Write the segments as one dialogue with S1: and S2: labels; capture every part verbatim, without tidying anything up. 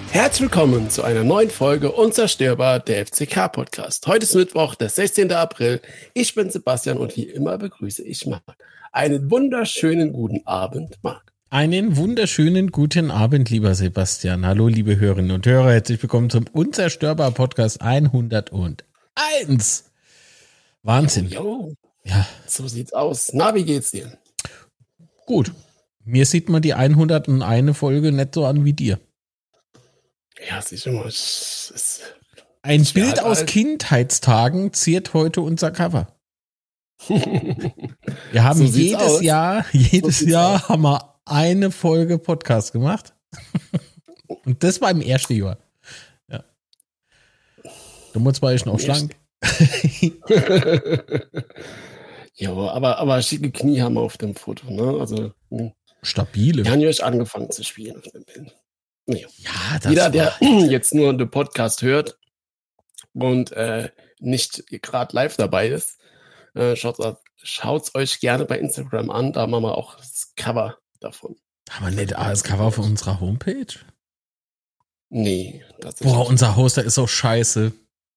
S1: Herzlich willkommen zu einer neuen Folge Unzerstörbar, der F C K-Podcast. Heute ist Mittwoch, der sechzehnten April. Ich bin Sebastian und wie immer begrüße ich Marc. Einen wunderschönen guten Abend, Marc.
S2: Einen wunderschönen guten Abend, lieber Sebastian. Hallo, liebe Hörerinnen und Hörer. Herzlich willkommen zum Unzerstörbar Podcast hunderteins. Wahnsinn.
S1: Jo,
S2: ja,
S1: so sieht's aus. Na, wie geht's dir?
S2: Gut. Mir sieht man die hunderteins Folge nicht so an wie dir.
S1: Ja, sicher mal. Ist,
S2: Ein Bild halt aus alt. Kindheitstagen ziert heute unser Cover. Wir haben so jedes aus. Jahr, jedes so Jahr aus. haben wir eine Folge Podcast gemacht. Und das war im ersten Jahr. Ja. Du musst war ich noch schlank.
S1: Ja, aber, aber schicke Knie haben wir auf dem Foto, ne? Also
S2: stabile.
S1: Wir haben ja angefangen zu spielen auf dem Bild. Nee.
S2: Ja, das
S1: Jeder, der jetzt nur den Podcast hört und äh, nicht gerade live dabei ist, äh, schaut es euch gerne bei Instagram an. Da machen wir auch das Cover davon.
S2: Haben wir nicht das Cover von unserer Homepage?
S1: Nee.
S2: Boah, unser Hoster ist so scheiße.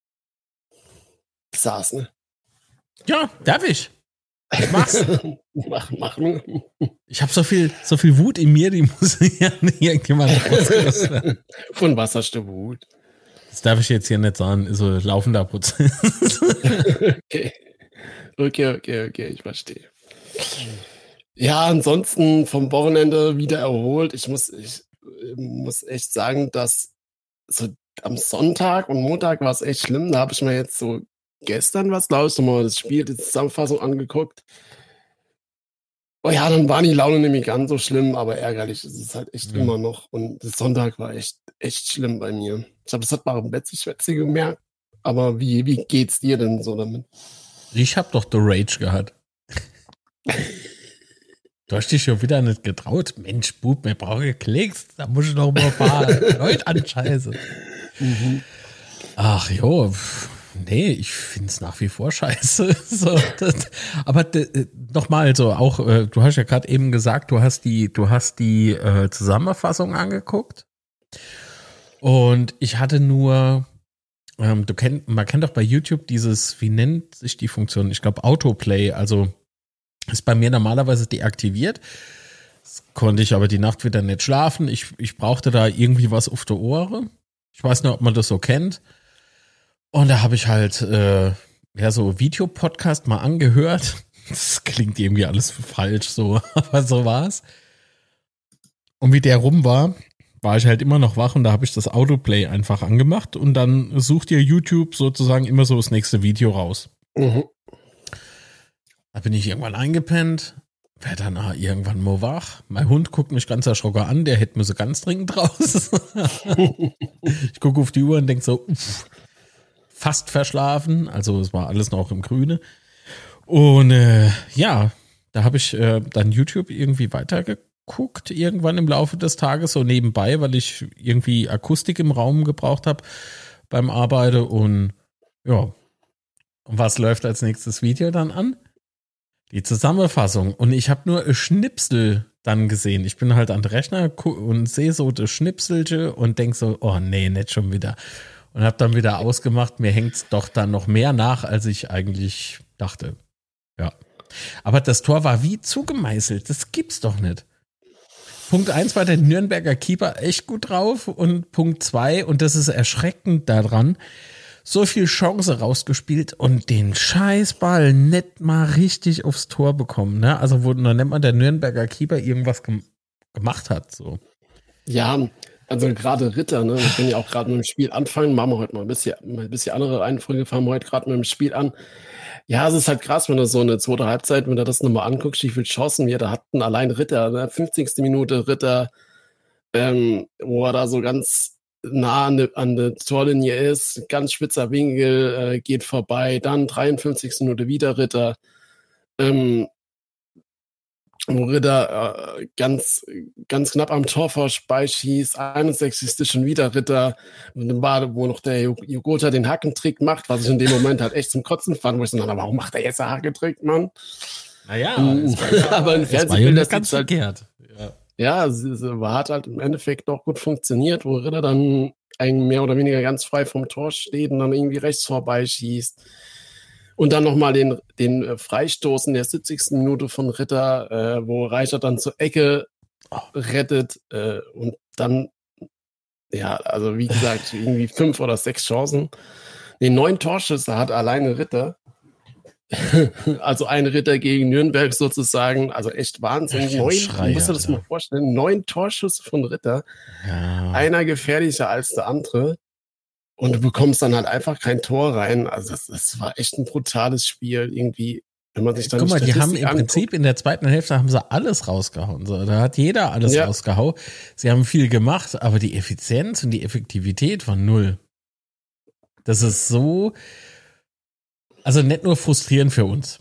S1: Saß, ne?
S2: Ja, darf ich. Ich mach's.
S1: mach, mach.
S2: Ich habe so viel, so viel Wut in mir, die muss ja irgendjemand rausgelassen werden.
S1: Von was hast du Wut?
S2: Das darf ich jetzt hier nicht sagen, ist so ein laufender Prozess.
S1: Okay. Okay, okay, okay, ich verstehe. Ja, ansonsten vom Wochenende wieder erholt. Ich muss, ich muss echt sagen, dass so am Sonntag und Montag war es echt schlimm. Da habe ich mir jetzt so gestern was, glaube ich, nochmal das Spiel, die Zusammenfassung angeguckt. Oh ja, dann war die Laune nämlich ganz so schlimm, aber ärgerlich ist es halt echt mhm. immer noch. Und das Sonntag war echt, echt schlimm bei mir. Ich glaube, das hat man Betsy Schwätze gemerkt. Aber wie, wie geht's dir denn so damit?
S2: Ich hab doch The Rage gehabt. Du hast dich schon wieder nicht getraut. Mensch, Bub, mir brauche Klicks. Da muss ich noch mal ein paar Leute anscheißen. Mhm. Ach jo, nee, ich finde es nach wie vor scheiße. So, das, aber nochmal so, auch, äh, du hast ja gerade eben gesagt, du hast die, du hast die äh, Zusammenfassung angeguckt. Und ich hatte nur, ähm, du kennt, man kennt doch bei YouTube dieses, wie nennt sich die Funktion? Ich glaube Autoplay, also ist bei mir normalerweise deaktiviert. Das konnte ich aber die Nacht wieder nicht schlafen. Ich, ich brauchte da irgendwie was auf der Ohren. Ich weiß nicht, ob man das so kennt. Und da habe ich halt äh, ja so Videopodcast mal angehört. Das klingt irgendwie alles falsch so, aber so war's. Und wie der rum war, war ich halt immer noch wach und da habe ich das Autoplay einfach angemacht und dann sucht ihr YouTube sozusagen immer so das nächste Video raus. Mhm. Da bin ich irgendwann eingepennt, werde dann ah, irgendwann mal wach. Mein Hund guckt mich ganz erschrocken an, der hätte mir so ganz dringend raus. Ich gucke auf die Uhr und denke so, uff, fast verschlafen, also es war alles noch im Grüne. Und äh, ja, da habe ich äh, dann YouTube irgendwie weitergeguckt, irgendwann im Laufe des Tages, so nebenbei, weil ich irgendwie Akustik im Raum gebraucht habe beim Arbeiten. Und ja, und was läuft als nächstes Video dann an? Die Zusammenfassung. Und ich habe nur ein Schnipsel dann gesehen. Ich bin halt an den Rechner und sehe so das Schnipselche und denke so, oh nee, nicht schon wieder. Und habe dann wieder ausgemacht, mir hängt's doch dann noch mehr nach, als ich eigentlich dachte. Ja. Aber das Tor war wie zugemeißelt. Das gibt's doch nicht. Punkt eins war der Nürnberger Keeper echt gut drauf. Und Punkt zwei, und das ist erschreckend daran, so viel Chance rausgespielt und den Scheißball nicht mal richtig aufs Tor bekommen. Ne? Also wo dann nennt man der Nürnberger Keeper irgendwas gem- gemacht hat. So.
S1: Ja, also gerade Ritter, ne? Wir können ja auch gerade mit dem Spiel anfangen. Machen wir heute mal ein bisschen, mal ein bisschen andere Reihenfolge, fangen wir heute gerade mit dem Spiel an. Ja, es ist halt krass, wenn du so eine zweite Halbzeit, wenn du das nochmal anguckst, wie viele Chancen wir da hatten. Allein Ritter, ne? fünfzigste Minute Ritter, ähm, wo er da so ganz nah an der, an der Torlinie ist, ganz spitzer Winkel, äh, geht vorbei, dann dreiundfünfzigste Minute wieder Ritter, ähm, wo Ritter äh, ganz, ganz knapp am Tor vorbeischießt, einundsechzigste schon wieder Ritter, und dann war, wo noch der Jogota den Hackentrick macht, was ich in dem Moment halt echt zum Kotzen fand, wo ich so, na, warum macht er jetzt einen Hackentrick, Mann?
S2: Naja,
S1: ähm,
S2: ja,
S1: aber im Fernsehen das
S2: ganz
S1: halt,
S2: verkehrt. Ja.
S1: Ja, es, es hat halt im Endeffekt doch gut funktioniert, wo Ritter dann eigentlich mehr oder weniger ganz frei vom Tor steht und dann irgendwie rechts vorbeischießt. Und dann nochmal den, den äh, Freistoß in der siebzigsten Minute von Ritter, äh, wo Reichert dann zur Ecke rettet äh, und dann, ja, also wie gesagt, irgendwie fünf oder sechs Chancen. Nee, neun Torschüsse hat alleine Ritter. Also ein Ritter gegen Nürnberg sozusagen, also echt Wahnsinn.
S2: Echt ein
S1: Neun,
S2: Schreier,
S1: du musst dir das
S2: ja.
S1: mal vorstellen, neun Torschüsse von Ritter,
S2: Ja.
S1: einer gefährlicher als der andere und du bekommst dann halt einfach kein Tor rein. Also das, das war echt ein brutales Spiel irgendwie, wenn man sich dann
S2: Guck mal, die haben im
S1: anguckt.
S2: Prinzip in der zweiten Hälfte haben sie alles rausgehauen. So, da hat jeder alles
S1: Ja.
S2: rausgehauen. Sie haben viel gemacht, aber die Effizienz und die Effektivität war null. Das ist so, also nicht nur frustrierend für uns.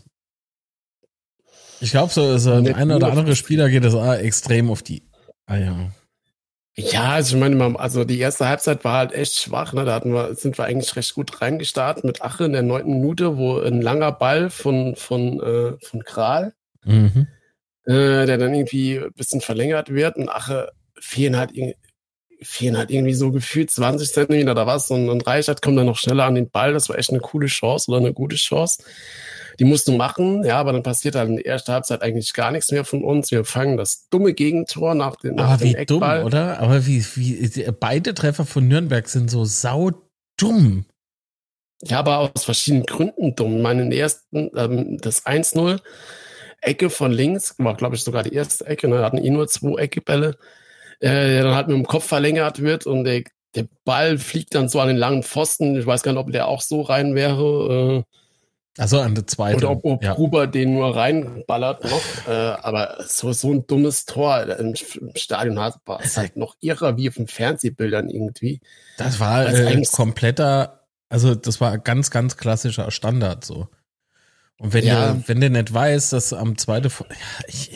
S2: Ich glaube, so, so ein
S1: Nicht
S2: einer oder
S1: nur
S2: andere Spieler geht das auch extrem auf die Eier.
S1: Ja, also ich meine, man- also die erste Halbzeit war halt echt schwach. Ne? Da hatten wir, sind wir eigentlich recht gut reingestartet mit Ache in der neunten Minute, wo ein langer Ball von, von, äh, von Kral,
S2: Mhm.
S1: äh, der dann irgendwie ein bisschen verlängert wird und Ache fehlen halt, irg- fehlen halt irgendwie so gefühlt zwanzig Zentimeter oder was und, und Reichert kommt dann noch schneller an den Ball. Das war echt eine coole Chance oder eine gute Chance. Die musst du machen, ja, aber dann passiert halt in der ersten Halbzeit eigentlich gar nichts mehr von uns. Wir fangen das dumme Gegentor nach, den, nach
S2: Aber
S1: dem
S2: wie dumm,
S1: Eckball.
S2: oder? Aber wie, wie, beide Treffer von Nürnberg sind so saudumm.
S1: Ja, aber aus verschiedenen Gründen dumm. Ich meine, den ersten, ähm, das eins null, Ecke von links, war, glaube ich, sogar die erste Ecke, ne, hatten eh nur zwei Eckebälle, äh, der dann halt mit dem Kopf verlängert wird und der, der Ball fliegt dann so an den langen Pfosten. Ich weiß gar nicht, ob der auch so rein wäre, äh,
S2: Also an der zweiten.
S1: oder ob, ob
S2: ja.
S1: Gruber den nur reinballert noch. Äh, aber so, so ein dummes Tor im, im Stadion war es halt noch irrer wie auf den Fernsehbildern irgendwie.
S2: Das war
S1: Weil's
S2: äh,
S1: eigentlich-
S2: kompletter, also das war ganz, ganz klassischer Standard so. Und wenn
S1: Ja.
S2: der, wenn der nicht weiß, dass am zweiten, ja, ich,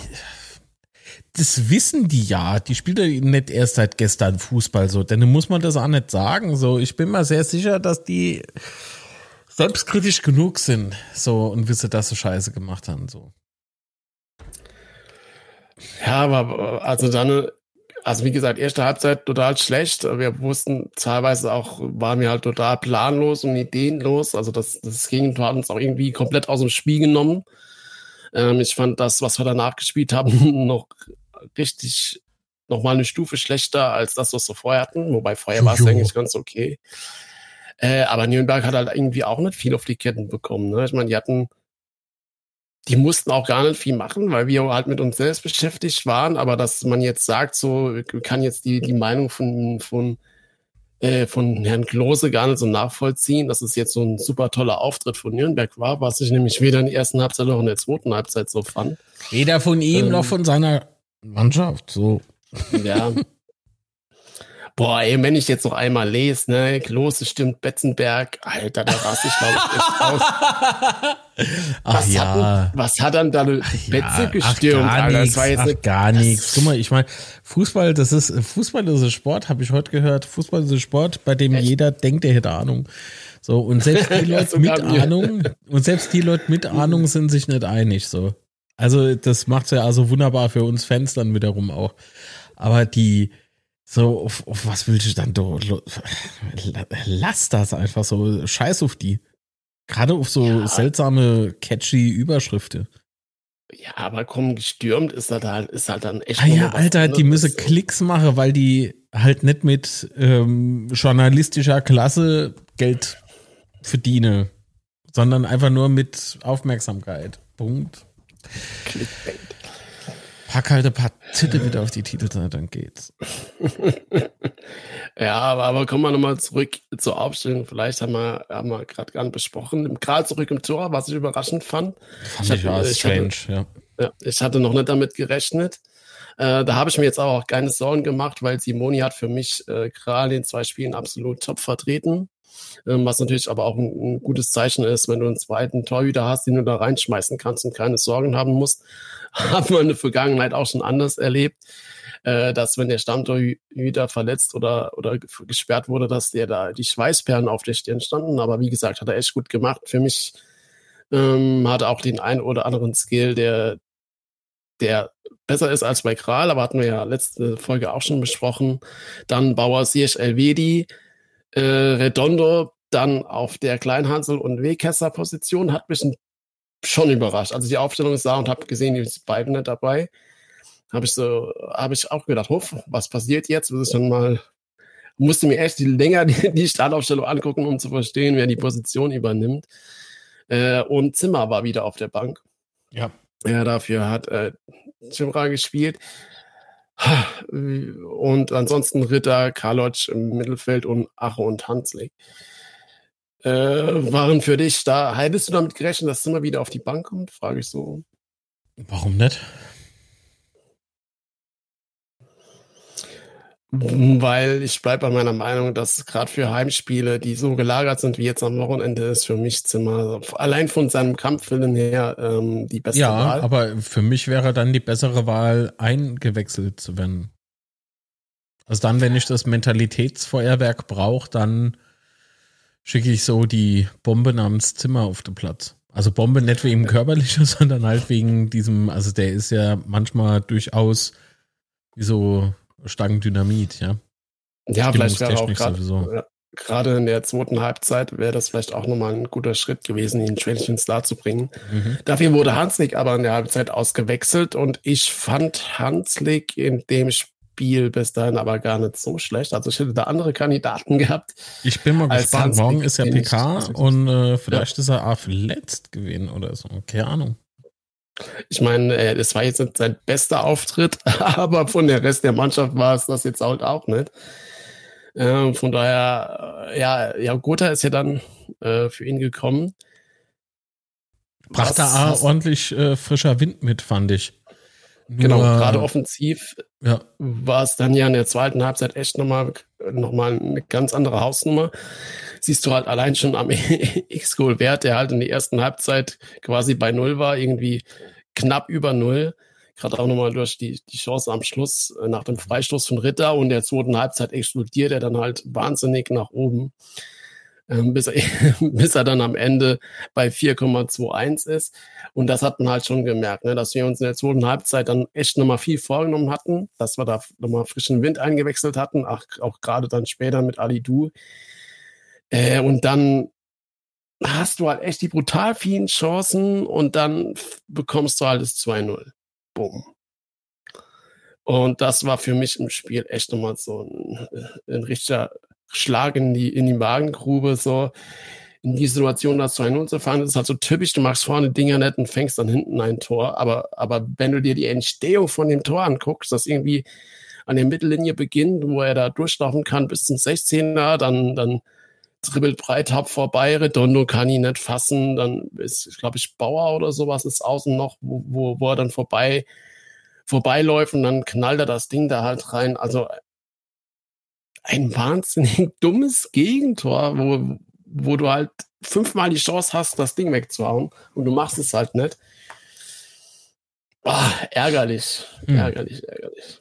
S2: das wissen die ja, die spielt ja nicht erst seit gestern Fußball so, denn dann muss man das auch nicht sagen. So, ich bin mir sehr sicher, dass die selbstkritisch genug sind, so, und wissen, dass sie Scheiße gemacht haben, so.
S1: Ja, aber also dann, also wie gesagt, erste Halbzeit total schlecht. Wir wussten teilweise auch, waren wir halt total planlos und ideenlos. Also das, das Gegentor hat uns auch irgendwie komplett aus dem Spiel genommen. Ähm, ich fand das, was wir danach gespielt haben, noch richtig, noch mal eine Stufe schlechter als das, was wir vorher hatten. Wobei vorher war es
S2: Jojo.
S1: eigentlich ganz okay. Äh, aber Nürnberg hat halt irgendwie auch nicht viel auf die Ketten bekommen. Ne? Ich meine, die hatten, die mussten auch gar nicht viel machen, weil wir halt mit uns selbst beschäftigt waren. Aber dass man jetzt sagt, so kann jetzt die, die Meinung von, von, äh, von Herrn Klose gar nicht so nachvollziehen, dass es jetzt so ein super toller Auftritt von Nürnberg war, was ich nämlich weder in der ersten Halbzeit noch in der zweiten Halbzeit so fand.
S2: Weder von ihm
S1: Ähm.
S2: noch von seiner Mannschaft, so.
S1: Ja. Boah, ey, wenn ich jetzt noch einmal lese, ne, Klose stimmt Betzenberg, Alter, da raste ich, glaube ich, echt aus.
S2: Ach
S1: Was,
S2: ja.
S1: hat, denn, was hat dann da eine Betze gestürmt,
S2: ach, gar
S1: Alter?
S2: nichts,
S1: Das war jetzt
S2: ach,
S1: nicht,
S2: gar
S1: das-
S2: nichts. Guck mal, ich meine, Fußball, das ist, Fußball ist ein Sport, habe ich heute gehört. Fußball ist ein Sport, bei dem
S1: Echt?
S2: jeder denkt, er hätte Ahnung. So, und selbst die
S1: Ja,
S2: Leute mit
S1: sogar mir.
S2: Ahnung, und selbst die Leute mit Ahnung sind sich nicht einig, so. Also, das macht's ja also wunderbar für uns Fans dann wiederum auch. Aber die, so, auf, auf was willst du dann do, lo- lass das einfach so, scheiß auf die. Gerade auf so
S1: Ja.
S2: seltsame, catchy Überschriften.
S1: Ja, aber komm, gestürmt ist halt, halt, ist halt dann echt
S2: Ah
S1: noch
S2: ja,
S1: mal was
S2: Alter, die
S1: anderes.
S2: müssen Klicks machen, weil die halt nicht mit ähm, journalistischer Klasse Geld verdienen, sondern einfach nur mit Aufmerksamkeit. Punkt.
S1: Clickbait.
S2: Pack halt ein paar Titel wieder auf die Titelseite, dann geht's.
S1: Ja, aber, aber kommen wir nochmal zurück zur Aufstellung. Vielleicht haben wir, haben wir gerade gar nicht besprochen. Gerade zurück im Tor, was ich überraschend fand.
S2: Fand
S1: Ich
S2: ich,
S1: hab-
S2: ja
S1: ich
S2: strange,
S1: hatte-
S2: ja.
S1: Ja, ich hatte noch nicht damit gerechnet. Äh, da habe ich mir jetzt aber auch keine Sorgen gemacht, weil Simoni hat für mich äh, gerade in zwei Spielen absolut top vertreten. Ähm, was natürlich aber auch ein, ein gutes Zeichen ist, wenn du einen zweiten Torhüter hast, den du da reinschmeißen kannst und keine Sorgen haben musst. Haben wir in der Vergangenheit auch schon anders erlebt, äh, dass wenn der Stammtorhüter verletzt oder, oder gesperrt wurde, dass der da die Schweißperlen auf der Stirn standen. Aber wie gesagt, hat er echt gut gemacht. Für mich ähm, hat er auch den einen oder anderen Skill, der der besser ist als bei Kral, aber hatten wir ja letzte Folge auch schon besprochen. Dann Bauer, Siersch, Elvedi, äh, Redondo, dann auf der Kleinhansel- und Wegkesser-Position, hat mich schon überrascht. Als ich die Aufstellung sah und habe gesehen, die sind beide nicht dabei, habe ich so, habe ich auch gedacht, Hoff, was passiert jetzt? Das ist dann mal, musste mir echt die länger die, die Startaufstellung angucken, um zu verstehen, wer die Position übernimmt. Äh, und Zimmer war wieder auf der Bank.
S2: Ja.
S1: Ja, dafür hat äh, Cimra gespielt. Und ansonsten Ritter, Karlotsch im Mittelfeld und Ache und Hanslik. Äh, waren für dich da, hättest du damit gerechnet, dass Zimmer wieder auf die Bank kommt? Frage ich so.
S2: Warum nicht?
S1: Weil ich bleibe bei meiner Meinung, dass gerade für Heimspiele, die so gelagert sind wie jetzt am Wochenende, ist für mich Zimmer allein von seinem Kampfwillen her ähm, die beste
S2: ja,
S1: Wahl.
S2: Ja, aber für mich wäre dann die bessere Wahl, eingewechselt zu werden. Also dann, wenn ich das Mentalitätsfeuerwerk brauche, dann schicke ich so die Bombe namens Zimmer auf den Platz. Also Bombe nicht wegen körperlicher, sondern halt wegen diesem, also der ist ja manchmal durchaus wie so Stangen Dynamit, ja.
S1: Ja, vielleicht wäre auch gerade gerade in der zweiten Halbzeit wäre das vielleicht auch nochmal ein guter Schritt gewesen, ihn schwächlich ins Start zu bringen. Mhm. Dafür wurde Hanslik aber in der Halbzeit ausgewechselt und ich fand Hanslik in dem Spiel bis dahin aber gar nicht so schlecht. Also ich hätte da andere Kandidaten gehabt.
S2: Ich bin mal gespannt. Hanslik, morgen ist ja P K und äh, vielleicht ja. ist er auch verletzt gewesen oder so. Keine Ahnung.
S1: Ich meine, das war jetzt sein bester Auftritt, aber von der Rest der Mannschaft war es das jetzt halt auch nicht. Äh, von daher, ja, ja, Gotha ist ja dann äh, für ihn gekommen.
S2: Brachte da ordentlich äh, frischer Wind mit, fand ich.
S1: Nur, genau, gerade offensiv ja. war es dann ja in der zweiten Halbzeit echt nochmal noch mal eine ganz andere Hausnummer. Siehst du halt allein schon am X-Goal-Wert, der halt in der ersten Halbzeit quasi bei Null war, irgendwie knapp über Null. Gerade auch nochmal durch die, die Chance am Schluss nach dem Freistoß von Ritter und der zweiten Halbzeit explodiert er dann halt wahnsinnig nach oben, ähm, bis, er, bis er dann am Ende bei vier Komma einundzwanzig ist. Und das hat man halt schon gemerkt, ne, dass wir uns in der zweiten Halbzeit dann echt nochmal viel vorgenommen hatten, dass wir da nochmal frischen Wind eingewechselt hatten, auch, auch gerade dann später mit Ali Du. Äh, und dann hast du halt echt die brutal vielen Chancen und dann bekommst du halt das zwei null. Boom. Und das war für mich im Spiel echt nochmal so ein, ein richtiger Schlag in die, in die Magengrube, so in die Situation, das zwei null zu fahren. Das ist halt so typisch, du machst vorne Dinger nicht und fängst dann hinten ein Tor, aber, aber wenn du dir die Entstehung von dem Tor anguckst, das irgendwie an der Mittellinie beginnt, wo er da durchlaufen kann bis zum sechzehner, dann, dann dribbelt Breithaupt vorbei, Redondo kann ihn nicht fassen, dann ist, glaube ich, Bauer oder sowas ist außen noch, wo, wo, wo er dann vorbei vorbeiläuft und dann knallt er das Ding da halt rein. Also ein wahnsinnig dummes Gegentor, wo, wo du halt fünfmal die Chance hast, das Ding wegzuhauen und du machst es halt nicht. Boah, ärgerlich, hm. ärgerlich, ärgerlich.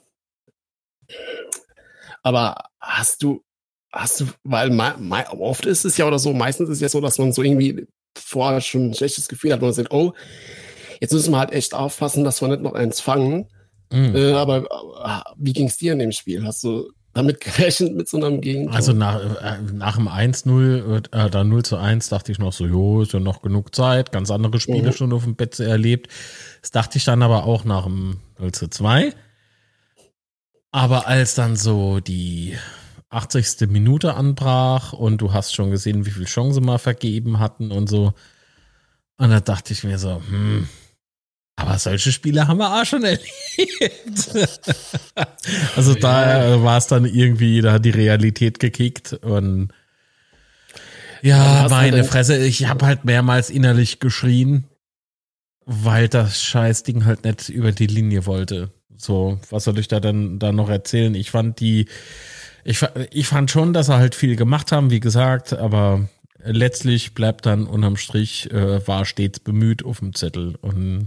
S1: Aber hast du Hast du, weil me, me, oft ist es ja oder so, meistens ist es ja so, dass man so irgendwie vorher schon ein schlechtes Gefühl hat und man sagt, oh, jetzt müssen wir halt echt aufpassen, dass wir nicht noch eins fangen. Mhm. Äh, aber äh, wie ging es dir in dem Spiel? Hast du damit gerechnet mit so einem Gegentor?
S2: Also nach, äh, nach dem eins null, äh, dann null zu eins, dachte ich noch so, jo, ist ja noch genug Zeit, ganz andere Spiele mhm. schon auf dem Bett erlebt. Das dachte ich dann aber auch nach dem null zu zwei. Aber als dann so die achtzigste Minute anbrach und du hast schon gesehen, wie viel Chancen wir vergeben hatten und so. Und da dachte ich mir so, hm, aber solche Spiele haben wir auch schon erlebt. Also da war es dann irgendwie, da hat die Realität gekickt und ja, meine Fresse, ich habe halt mehrmals innerlich geschrien, weil das Scheißding halt nicht über die Linie wollte. So, was soll ich da dann, dann noch erzählen? Ich fand die Ich, ich fand schon, dass sie halt viel gemacht haben, wie gesagt, aber letztlich bleibt dann unterm Strich, äh, war stets bemüht auf dem Zettel. Und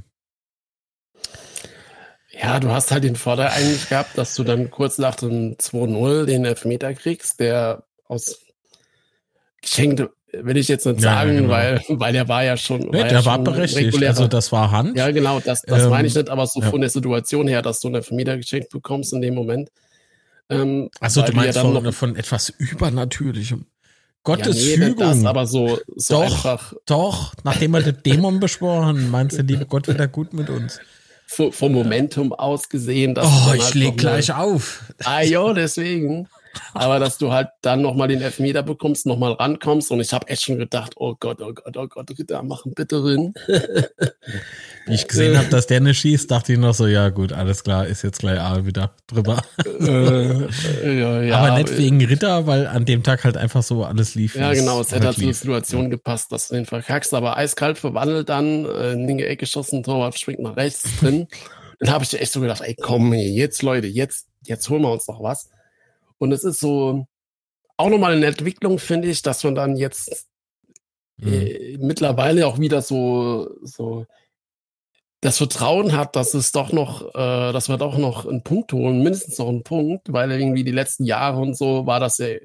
S1: ja, du hast halt den Vorteil eigentlich gehabt, dass du dann kurz nach dem zwei null den Elfmeter kriegst, der aus geschenkt, will ich jetzt nicht
S2: Ja,
S1: sagen,
S2: genau.
S1: weil, weil er war ja schon.
S2: Nee,
S1: war
S2: der
S1: ja
S2: war
S1: schon
S2: berechtigt.
S1: regulärer.
S2: Also das war Hand.
S1: Ja, genau, das, das
S2: Ähm,
S1: meine ich nicht, aber so
S2: ja.
S1: von der Situation her, dass du eine Vermieter geschenkt bekommst in dem Moment. Ähm,
S2: Also
S1: weil
S2: du
S1: die ja
S2: meinst
S1: dann
S2: von,
S1: noch,
S2: von etwas Übernatürlichem.
S1: ja,
S2: Gottes
S1: nee, nicht das,
S2: Fügung.
S1: aber so, so
S2: Doch,
S1: einfach
S2: doch. Nachdem wir den Dämon beschworen, meinst du, liebe Gott, wieder gut mit uns?
S1: vom, vom Momentum aus gesehen, dass du
S2: Oh,
S1: dann
S2: ich
S1: halt
S2: leg
S1: noch mal-
S2: gleich auf.
S1: Ah, jo, deswegen. Aber dass du halt dann nochmal den Elfmeter bekommst, nochmal rankommst. Und ich habe echt schon gedacht, oh Gott, oh Gott, oh Gott, Ritter, machen bitte drin.
S2: Wie ich gesehen habe, dass der nicht schießt, dachte ich noch so, ja gut, alles klar, ist jetzt gleich A wieder drüber.
S1: äh, ja, ja,
S2: aber nicht wegen Ritter, weil an dem Tag halt einfach so alles lief.
S1: Ja, genau, es hätte halt zu der
S2: lief.
S1: Situation gepasst, dass du den verkackst, aber eiskalt verwandelt dann, äh, in die Ecke geschossen, Torwart springt nach rechts drin. Dann habe ich echt so gedacht, ey, komm, jetzt Leute, jetzt, jetzt holen wir uns noch was. Und es ist so auch nochmal eine Entwicklung, finde ich, dass man dann jetzt
S2: Mhm.
S1: äh, mittlerweile auch wieder so, so das Vertrauen hat, dass es doch noch, äh, dass wir doch noch einen Punkt holen, mindestens noch einen Punkt, weil irgendwie die letzten Jahre und so war das ja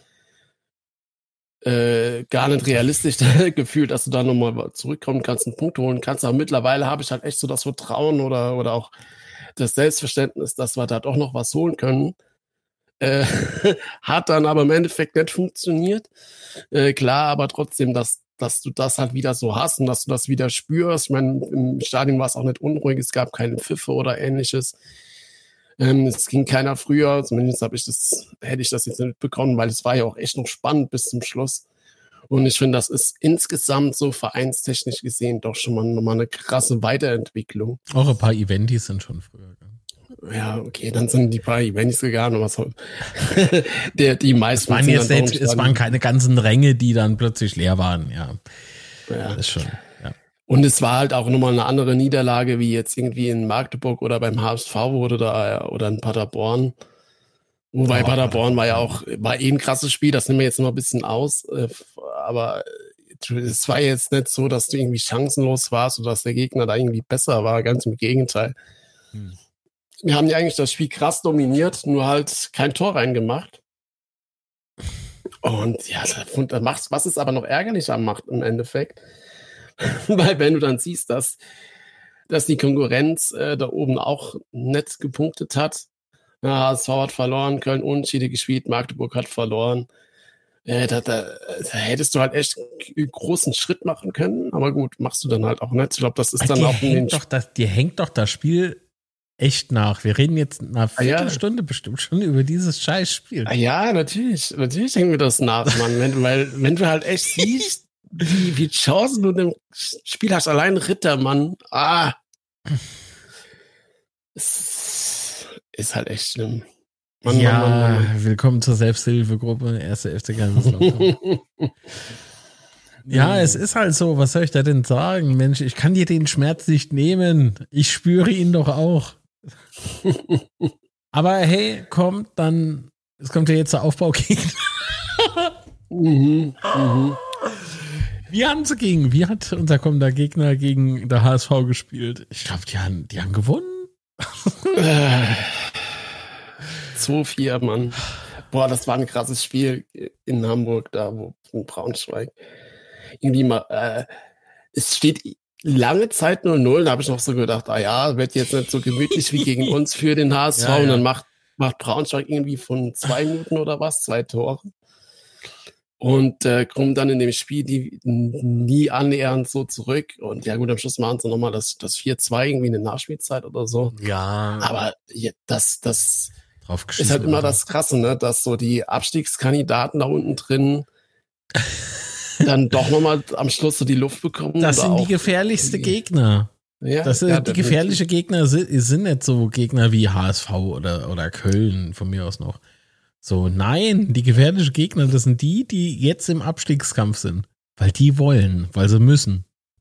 S1: äh, gar nicht realistisch gefühlt, dass du da nochmal zurückkommen kannst, einen Punkt holen kannst. Aber mittlerweile habe ich halt echt so das Vertrauen oder, oder auch das Selbstverständnis, dass wir da doch noch was holen können. Äh, hat dann aber im Endeffekt nicht funktioniert. Äh, klar, aber trotzdem, dass, dass du das halt wieder so hast und dass du das wieder spürst. Ich meine, im Stadion war es auch nicht unruhig, es gab keine Pfiffe oder ähnliches. Ähm, es ging keiner früher, zumindest habe ich das, hätte ich das jetzt nicht bekommen, weil es war ja auch echt noch spannend bis zum Schluss. Und ich finde, das ist insgesamt so vereinstechnisch gesehen doch schon mal nochmal eine krasse Weiterentwicklung.
S2: Auch ein paar Eventis sind schon früher gegangen.
S1: Ja, okay, dann sind die paar Events gegangen, was soll. Der, die meisten
S2: Es waren
S1: sind
S2: jetzt
S1: dann
S2: nicht,
S1: doch
S2: es waren keine ganzen Ränge, die dann plötzlich leer waren, ja.
S1: ja.
S2: Das ist schon, ja.
S1: Und es war halt auch nochmal eine andere Niederlage, wie jetzt irgendwie in Magdeburg oder beim H S V wurde da, oder in Paderborn. Wobei
S2: Oh,
S1: Paderborn war ja
S2: Paderborn.
S1: auch, war eh ein krasses Spiel, das nehmen wir jetzt noch ein bisschen aus, äh, aber es war jetzt nicht so, dass du irgendwie chancenlos warst oder dass der Gegner da irgendwie besser war, ganz im Gegenteil.
S2: Hm.
S1: Wir haben ja eigentlich das Spiel krass dominiert, nur halt kein Tor reingemacht. Und ja, da macht's, was es aber noch ärgerlicher macht im Endeffekt, weil wenn du dann siehst, dass, dass die Konkurrenz äh, da oben auch nett gepunktet hat, ja, H S V hat verloren, Köln unentschieden gespielt, Magdeburg hat verloren, äh, da, da, da hättest du halt echt einen großen Schritt machen können, aber gut, machst du dann halt auch nicht. Ich glaube, das ist dann
S2: dir
S1: auch in den
S2: hängt doch das, dir hängt doch das Spiel echt nach. Wir reden jetzt eine
S1: Ah, ja.
S2: Viertelstunde bestimmt schon über dieses Scheißspiel.
S1: Ah, ja, natürlich. Natürlich hängen wir das nach, Mann. Wenn, weil, wenn du halt echt siehst, wie, wie Chancen du im Spiel hast, allein Ritter, Mann. Ah. Es ist halt echt schlimm. Mann,
S2: ja,
S1: Mann, Mann, Mann.
S2: willkommen zur Selbsthilfegruppe, erste F C Kaiserslautern. Ja, es ist halt so, was soll ich da denn sagen? Mensch, ich kann dir den Schmerz nicht nehmen. Ich spüre ihn doch auch. Aber hey, kommt dann, es kommt ja jetzt der Aufbaugegner.
S1: mhm, mhm.
S2: Wie haben sie gegen, wie hat unser kommender Gegner gegen der H S V gespielt? Ich glaube, die haben, die haben gewonnen.
S1: zwei vier, Mann. Boah, das war ein krasses Spiel in Hamburg, da wo in Braunschweig. Irgendwie mal, äh, es steht lange Zeit null null, da habe ich noch so gedacht, ah ja, wird jetzt nicht so gemütlich wie gegen uns für den H S V.
S2: Ja, ja.
S1: Und dann macht, macht Braunschweig irgendwie von zwei Minuten oder was, zwei Tore. Und äh, kommen dann in dem Spiel die nie annähernd so zurück. Und ja gut, am Schluss machen sie nochmal das, das vier zwei irgendwie in der Nachspielzeit oder so.
S2: Ja.
S1: Aber ja, das, das
S2: Drauf
S1: ist halt immer
S2: oder?
S1: das Krasse, ne? Dass so die Abstiegskandidaten da unten drin dann doch nochmal am Schluss so die Luft bekommen.
S2: Das sind
S1: auch
S2: die gefährlichsten Gegner.
S1: Ja,
S2: das sind
S1: ja,
S2: die gefährliche Gegner sind, sind nicht so Gegner wie H S V oder, oder Köln von mir aus noch. So, nein, die gefährlichen Gegner, das sind die, die jetzt im Abstiegskampf sind. Weil die wollen, weil sie müssen.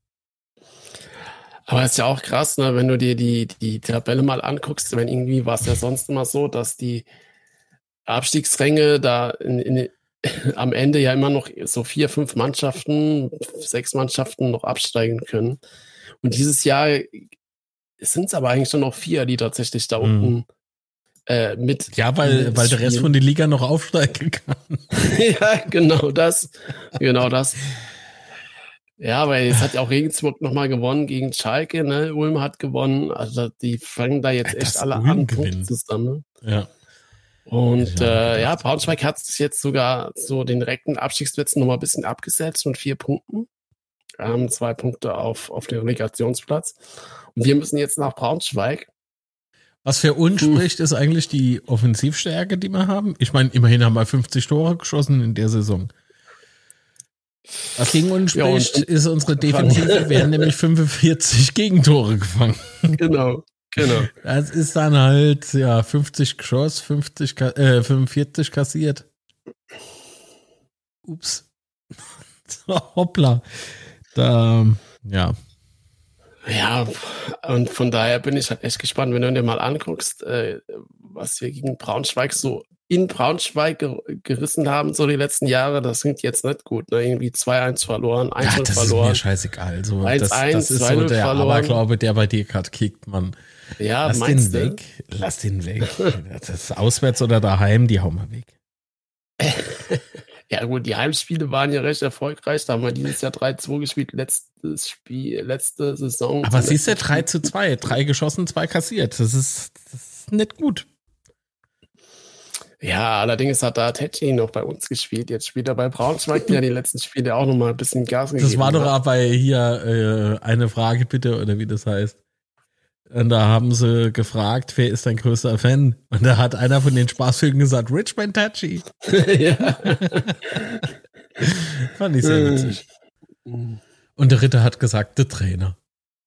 S1: Aber ist ja auch krass, ne, wenn du dir die, die Tabelle mal anguckst, wenn irgendwie war es ja sonst immer so, dass die Abstiegsränge da in, in, am Ende ja immer noch so vier, fünf Mannschaften, sechs Mannschaften noch absteigen können. Und dieses Jahr sind es aber eigentlich schon noch vier, die tatsächlich da
S2: Mhm.
S1: unten äh, mit.
S2: Ja, weil, weil der Rest von der Liga noch aufsteigen kann.
S1: Ja, genau das. Genau das. Ja, weil jetzt hat ja auch Regensburg nochmal gewonnen gegen Schalke, ne? Ulm hat gewonnen. Also die fangen da jetzt echt
S2: Das
S1: alle
S2: Ulm
S1: an
S2: gewinnt.
S1: Punkte zusammen.
S2: Ja.
S1: Und äh, ja, Braunschweig hat sich jetzt sogar so den direkten Abstiegsplätzen nochmal ein bisschen abgesetzt mit vier Punkten. Wir haben zwei Punkte auf, auf den Relegationsplatz. Und wir müssen jetzt nach Braunschweig.
S2: Was für uns hm. spricht, ist eigentlich die Offensivstärke, die wir haben. Ich meine, immerhin haben wir fünfzig Tore geschossen in der Saison. Was gegen uns spricht, ja, und, ist unsere Defensive. Wir werden nämlich fünfundvierzig Gegentore gefangen.
S1: Genau. Genau.
S2: Das ist dann halt, ja, fünfzig geschossen, fünfzig, äh, fünfundvierzig kassiert. Ups. Hoppla. Da, ja.
S1: Ja, und von daher bin ich halt echt gespannt, wenn du dir mal anguckst, äh, was wir gegen Braunschweig so in Braunschweig ger- gerissen haben, so die letzten Jahre. Das klingt jetzt nicht gut, ne? Irgendwie zwei eins verloren, eins null
S2: ja, das
S1: verloren.
S2: Das ist mir scheißegal. Also,
S1: eins eins,
S2: das, das ist so der verloren. Aberglaube, der bei dir gerade kickt, man.
S1: Ja,
S2: Lass den weg. Du? Lass den weg. Das ist auswärts oder daheim, die hauen wir weg.
S1: Ja gut, die Heimspiele waren ja recht erfolgreich. Da haben wir dieses Jahr drei zwei gespielt, letztes Spiel, letzte Saison.
S2: Aber siehst du, drei zu zwei, drei geschossen, zwei kassiert. Das ist, das ist nicht gut.
S1: Ja, allerdings hat da Tetschi noch bei uns gespielt. Jetzt spielt er bei Braunschweig, der die letzten Spiele auch noch mal ein bisschen Gas gegeben hat.
S2: Das war doch aber hier äh, eine Frage bitte, oder wie das heißt. Und da haben sie gefragt, wer ist dein größter Fan? Und da hat einer von den Spaßvögeln gesagt, Richmond Tetschi. Ja. Fand ich sehr witzig. Und der Ritter hat gesagt, der Trainer.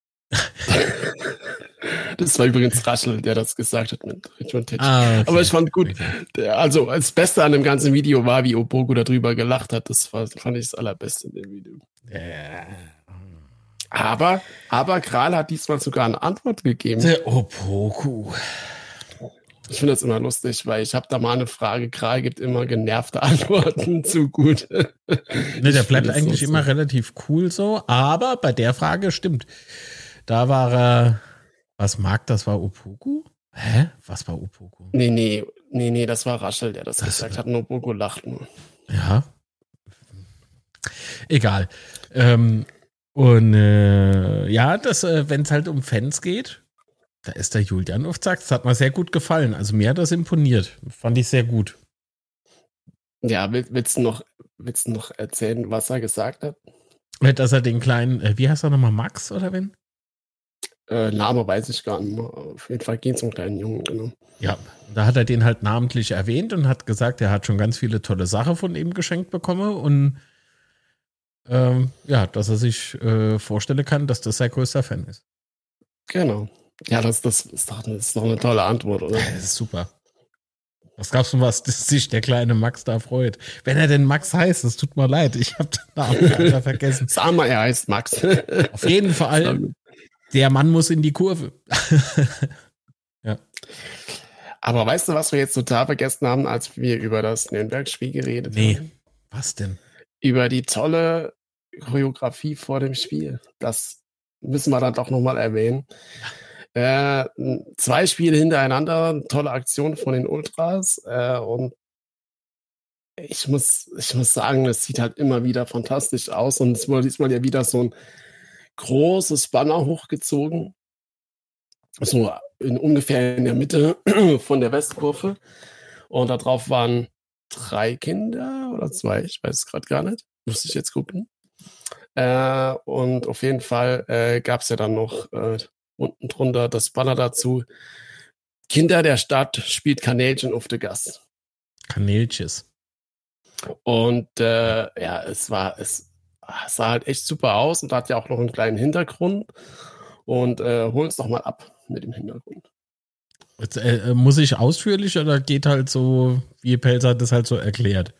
S1: Das war übrigens Raschel, der das gesagt hat mit Richmond Tetschi.
S2: Ah, okay.
S1: Aber ich fand gut, der, also das Beste an dem ganzen Video war, wie Opoku darüber gelacht hat. Das war, fand ich das Allerbeste in dem Video.
S2: Ja.
S1: Aber, aber Kral hat diesmal sogar eine Antwort gegeben.
S2: Der Opoku.
S1: Ich finde das immer lustig, weil ich habe da mal eine Frage. Kral gibt immer genervte Antworten zu gut.
S2: Ne, der bleibt eigentlich so immer so relativ cool so. Aber bei der Frage stimmt. Da war er, was mag das, war Opoku? Hä? Was war Opoku?
S1: Nee, nee, nee, nee, das war Raschel, der das, das gesagt hat. Und Opoku lacht nur.
S2: Ja. Egal. Ähm, Und äh, ja, das, äh, wenn es halt um Fans geht, da ist der Julian auf Zack. Das hat mir sehr gut gefallen. Also mir hat das imponiert. Fand ich sehr gut.
S1: Ja, will, willst du noch, willst du noch erzählen, was er gesagt hat?
S2: Dass er den kleinen, äh, wie heißt er nochmal, Max oder wen?
S1: Äh, Name weiß ich gar nicht mehr. Auf jeden Fall geht es um einen kleinen Jungen, genau.
S2: Ja, da hat er den halt namentlich erwähnt und hat gesagt, er hat schon ganz viele tolle Sachen von ihm geschenkt bekommen und Ähm, ja, dass er sich äh, vorstellen kann, dass das sein größter Fan ist.
S1: Genau. Ja, das, das, ist, doch, das ist doch eine tolle Antwort, oder?
S2: Das ist super. Was gab's denn, was dass sich der kleine Max da freut? Wenn er denn Max heißt, es tut mir leid, ich habe den Namen leider vergessen.
S1: Sag mal, er heißt Max.
S2: Auf jeden Fall, der Mann muss in die Kurve. Ja.
S1: Aber weißt du, was wir jetzt total vergessen haben, als wir über das Nürnberg-Spiel geredet
S2: nee.
S1: haben? Nee,
S2: was denn?
S1: Über die tolle Choreografie vor dem Spiel. Das müssen wir dann doch nochmal erwähnen. Äh, zwei Spiele hintereinander, tolle Aktion von den Ultras. Äh, und ich muss, ich muss sagen, es sieht halt immer wieder fantastisch aus. Und es wurde diesmal ja wieder so ein großes Banner hochgezogen. So in, ungefähr in der Mitte von der Westkurve. Und da drauf waren drei Kinder oder zwei, ich weiß es gerade gar nicht. Muss ich jetzt gucken. Äh, und auf jeden Fall äh, gab es ja dann noch äh, unten drunter das Banner dazu. Kinder der Stadt spielt Kanälchen auf der Gas.
S2: Kanälches.
S1: Und äh, ja, es war, es, es sah halt echt super aus und hat ja auch noch einen kleinen Hintergrund. Und äh, hol uns doch mal ab mit dem Hintergrund.
S2: Jetzt, äh, muss ich ausführlich oder geht halt so, wie Pelzer das halt so erklärt?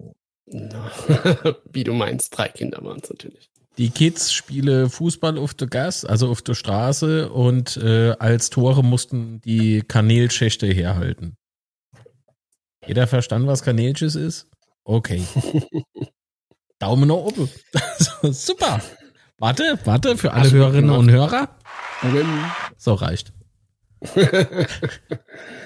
S1: Wie du meinst, drei Kinder waren es natürlich.
S2: Die Kids spielen Fußball auf der Gas, also auf der Straße und äh, als Tore mussten die Kanälschächte herhalten. Jeder verstanden, was Kanälsches ist? Okay. Daumen nach oben. Super. Warte, warte, für alle Hörerinnen und Hörer. So reicht.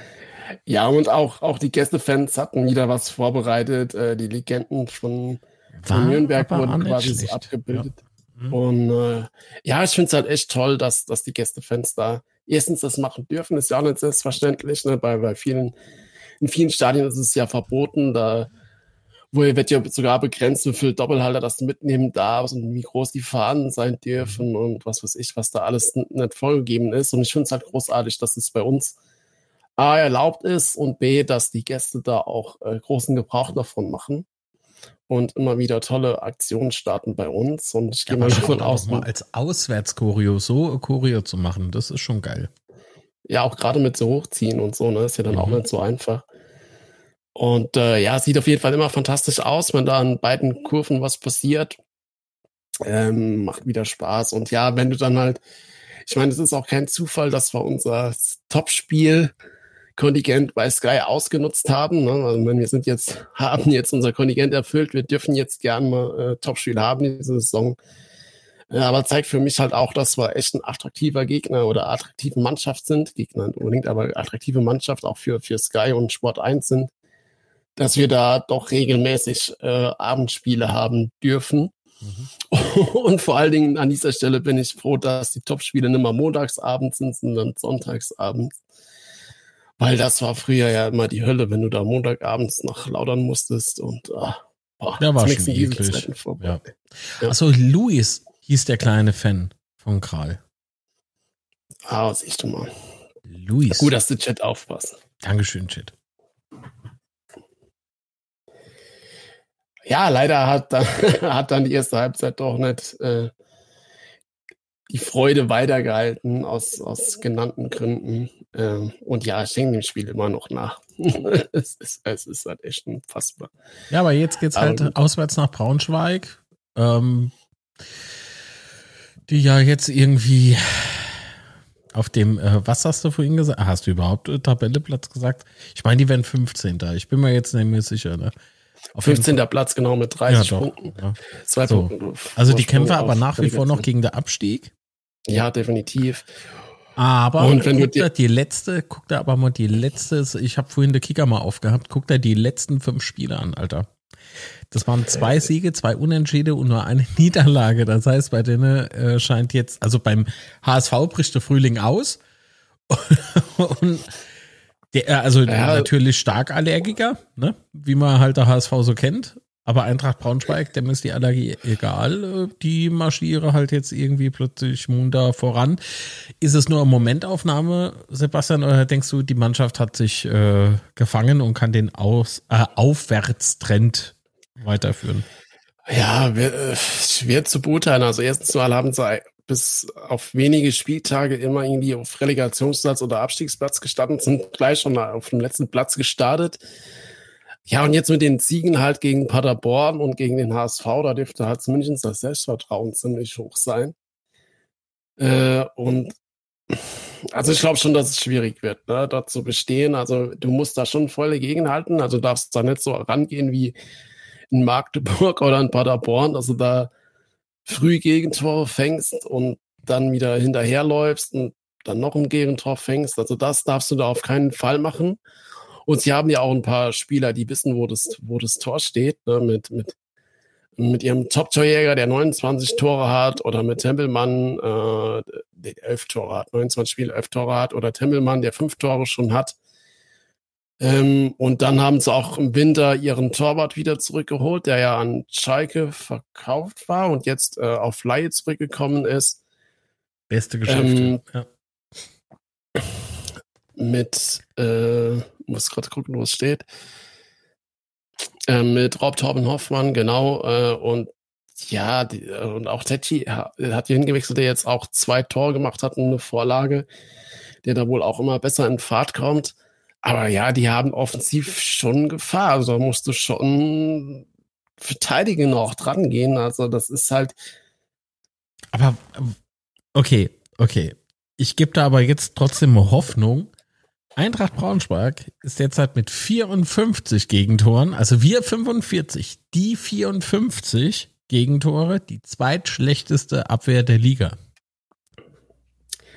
S1: Ja, und auch, auch die Gästefans hatten wieder was vorbereitet. Äh, die Legenden von, von Nürnberg wurden quasi so abgebildet. Ja. Mhm. Und äh, ja, ich finde es halt echt toll, dass, dass die Gästefans da erstens das machen dürfen. Ist ja auch nicht selbstverständlich. Ne? Bei, bei vielen, in vielen Stadien ist es ja verboten. Da wo wird ja sogar begrenzt, wie viel Doppelhalter das mitnehmen darf und wie groß die Fahnen sein dürfen und was weiß ich, was da alles nicht vorgegeben ist. Und ich finde es halt großartig, dass es bei uns A erlaubt ist und B, dass die Gäste da auch äh, großen Gebrauch davon machen und immer wieder tolle Aktionen starten bei uns. Und ich gehe
S2: ja,
S1: mal davon aus,
S2: mal als Auswärtschoreo so Choreo zu machen, das ist schon geil.
S1: Ja, auch gerade mit so Hochziehen und so, ne, ist ja dann mhm. auch nicht so einfach. Und äh, ja, sieht auf jeden Fall immer fantastisch aus, wenn da an beiden Kurven was passiert. Ähm, macht wieder Spaß. Und ja, wenn du dann halt, ich meine, es ist auch kein Zufall, dass wir unser Topspiel-Kontingent bei Sky ausgenutzt haben. Ne? Also wenn wir sind jetzt, haben jetzt unser Kontingent erfüllt, wir dürfen jetzt gerne mal äh, Topspiel haben diese Saison. Ja, aber zeigt für mich halt auch, dass wir echt ein attraktiver Gegner oder attraktive Mannschaft sind. Gegner nicht unbedingt, aber attraktive Mannschaft auch für, für Sky und Sport eins sind. Dass wir da doch regelmäßig äh, Abendspiele haben dürfen. Mhm. Und vor allen Dingen an dieser Stelle bin ich froh, dass die Topspiele nicht mehr montagsabends sind, sondern sonntagsabends. Weil das war früher ja immer die Hölle, wenn du da montagabends nach Laudern musstest und ah, boah,
S2: ja, war schon eklig. Ja. Ja. Achso, Luis hieß der kleine Fan von Kral.
S1: Ah, siehst du mal.
S2: Luis.
S1: Gut, dass du Chat aufpasst.
S2: Dankeschön, Chat.
S1: Ja, leider hat dann, hat dann die erste Halbzeit doch nicht äh, die Freude weitergehalten aus, aus genannten Gründen. Ähm, und ja, ich denke dem Spiel immer noch nach. es, ist, es ist halt echt unfassbar.
S2: Ja, aber jetzt geht's halt aber, auswärts nach Braunschweig. Ähm, die ja jetzt irgendwie auf dem, äh, was hast du vorhin gesagt? Hast du überhaupt äh, Tabelleplatz gesagt? Ich meine, die werden fünfzehnter Ich bin mir jetzt nicht mehr sicher, ne?
S1: Auf fünfzehnter Platz, genau, mit dreißig
S2: ja,
S1: Punkten.
S2: Ja.
S1: Zwei
S2: so.
S1: Punkte.
S2: Also die kämpfen aber nach wie vor noch gegen den Abstieg.
S1: Ja, definitiv.
S2: Aber
S1: und wenn
S2: guckt
S1: du
S2: er die letzte, guckt er aber mal die letzte, ich habe vorhin den Kicker mal aufgehabt, guckt er die letzten fünf Spiele an, Alter. Das waren zwei Siege, zwei Unentschiede und nur eine Niederlage. Das heißt, bei denen äh, scheint jetzt, also beim H S V bricht der Frühling aus. und Der, also ja, natürlich stark Allergiker, ne? Wie man halt der H S V so kennt. Aber Eintracht Braunschweig, dem ist die Allergie egal. Die marschiere halt jetzt irgendwie plötzlich munter voran. Ist es nur eine Momentaufnahme, Sebastian, oder denkst du, die Mannschaft hat sich äh, gefangen und kann den Aus, äh, Aufwärtstrend weiterführen?
S1: Ja, schwer zu beurteilen. Also erstens mal haben sie bis auf wenige Spieltage immer irgendwie auf Relegationsplatz oder Abstiegsplatz gestanden, sind gleich schon auf dem letzten Platz gestartet. Ja, und jetzt mit den Siegen halt gegen Paderborn und gegen den H S V, da dürfte halt zumindest das Selbstvertrauen ziemlich hoch sein. Äh, und also ich glaube schon, dass es schwierig wird, ne, da zu bestehen. Also du musst da schon voll gegenhalten. Also darfst da nicht so rangehen wie in Magdeburg oder in Paderborn, dass du da früh Gegentore fängst und dann wieder hinterherläufst und dann noch ein Gegentor fängst. Also das darfst du da auf keinen Fall machen. Und sie haben ja auch ein paar Spieler, die wissen, wo das, wo das Tor steht, ne? mit, mit, mit ihrem Top-Torjäger, der neunundzwanzig Tore hat, oder mit Tempelmann, äh, der elf Tore hat, neunundzwanzig Spiele, elf Tore hat, oder Tempelmann, der fünf Tore schon hat. Ähm, und dann haben sie auch im Winter ihren Torwart wieder zurückgeholt, der ja an Schalke verkauft war und jetzt äh, auf Leihe zurückgekommen ist.
S2: Beste Geschäfte, ähm, ja.
S1: Mit, äh, muss gerade gucken, wo es steht, äh, mit Rob Torben Hoffmann, genau, äh, und ja, die, äh, und auch Tetschi hat hier hingewechselt, der jetzt auch zwei Tore gemacht hat und eine Vorlage, der da wohl auch immer besser in Fahrt kommt. Aber ja, die haben offensiv schon Gefahr, also da musst du schon verteidigen auch dran gehen, also das ist halt.
S2: Aber, okay, okay, ich gebe da aber jetzt trotzdem Hoffnung. Eintracht Braunschweig ist derzeit mit vierundfünfzig Gegentoren, also wir fünfundvierzig, die vierundfünfzig Gegentore, die zweitschlechteste Abwehr der Liga.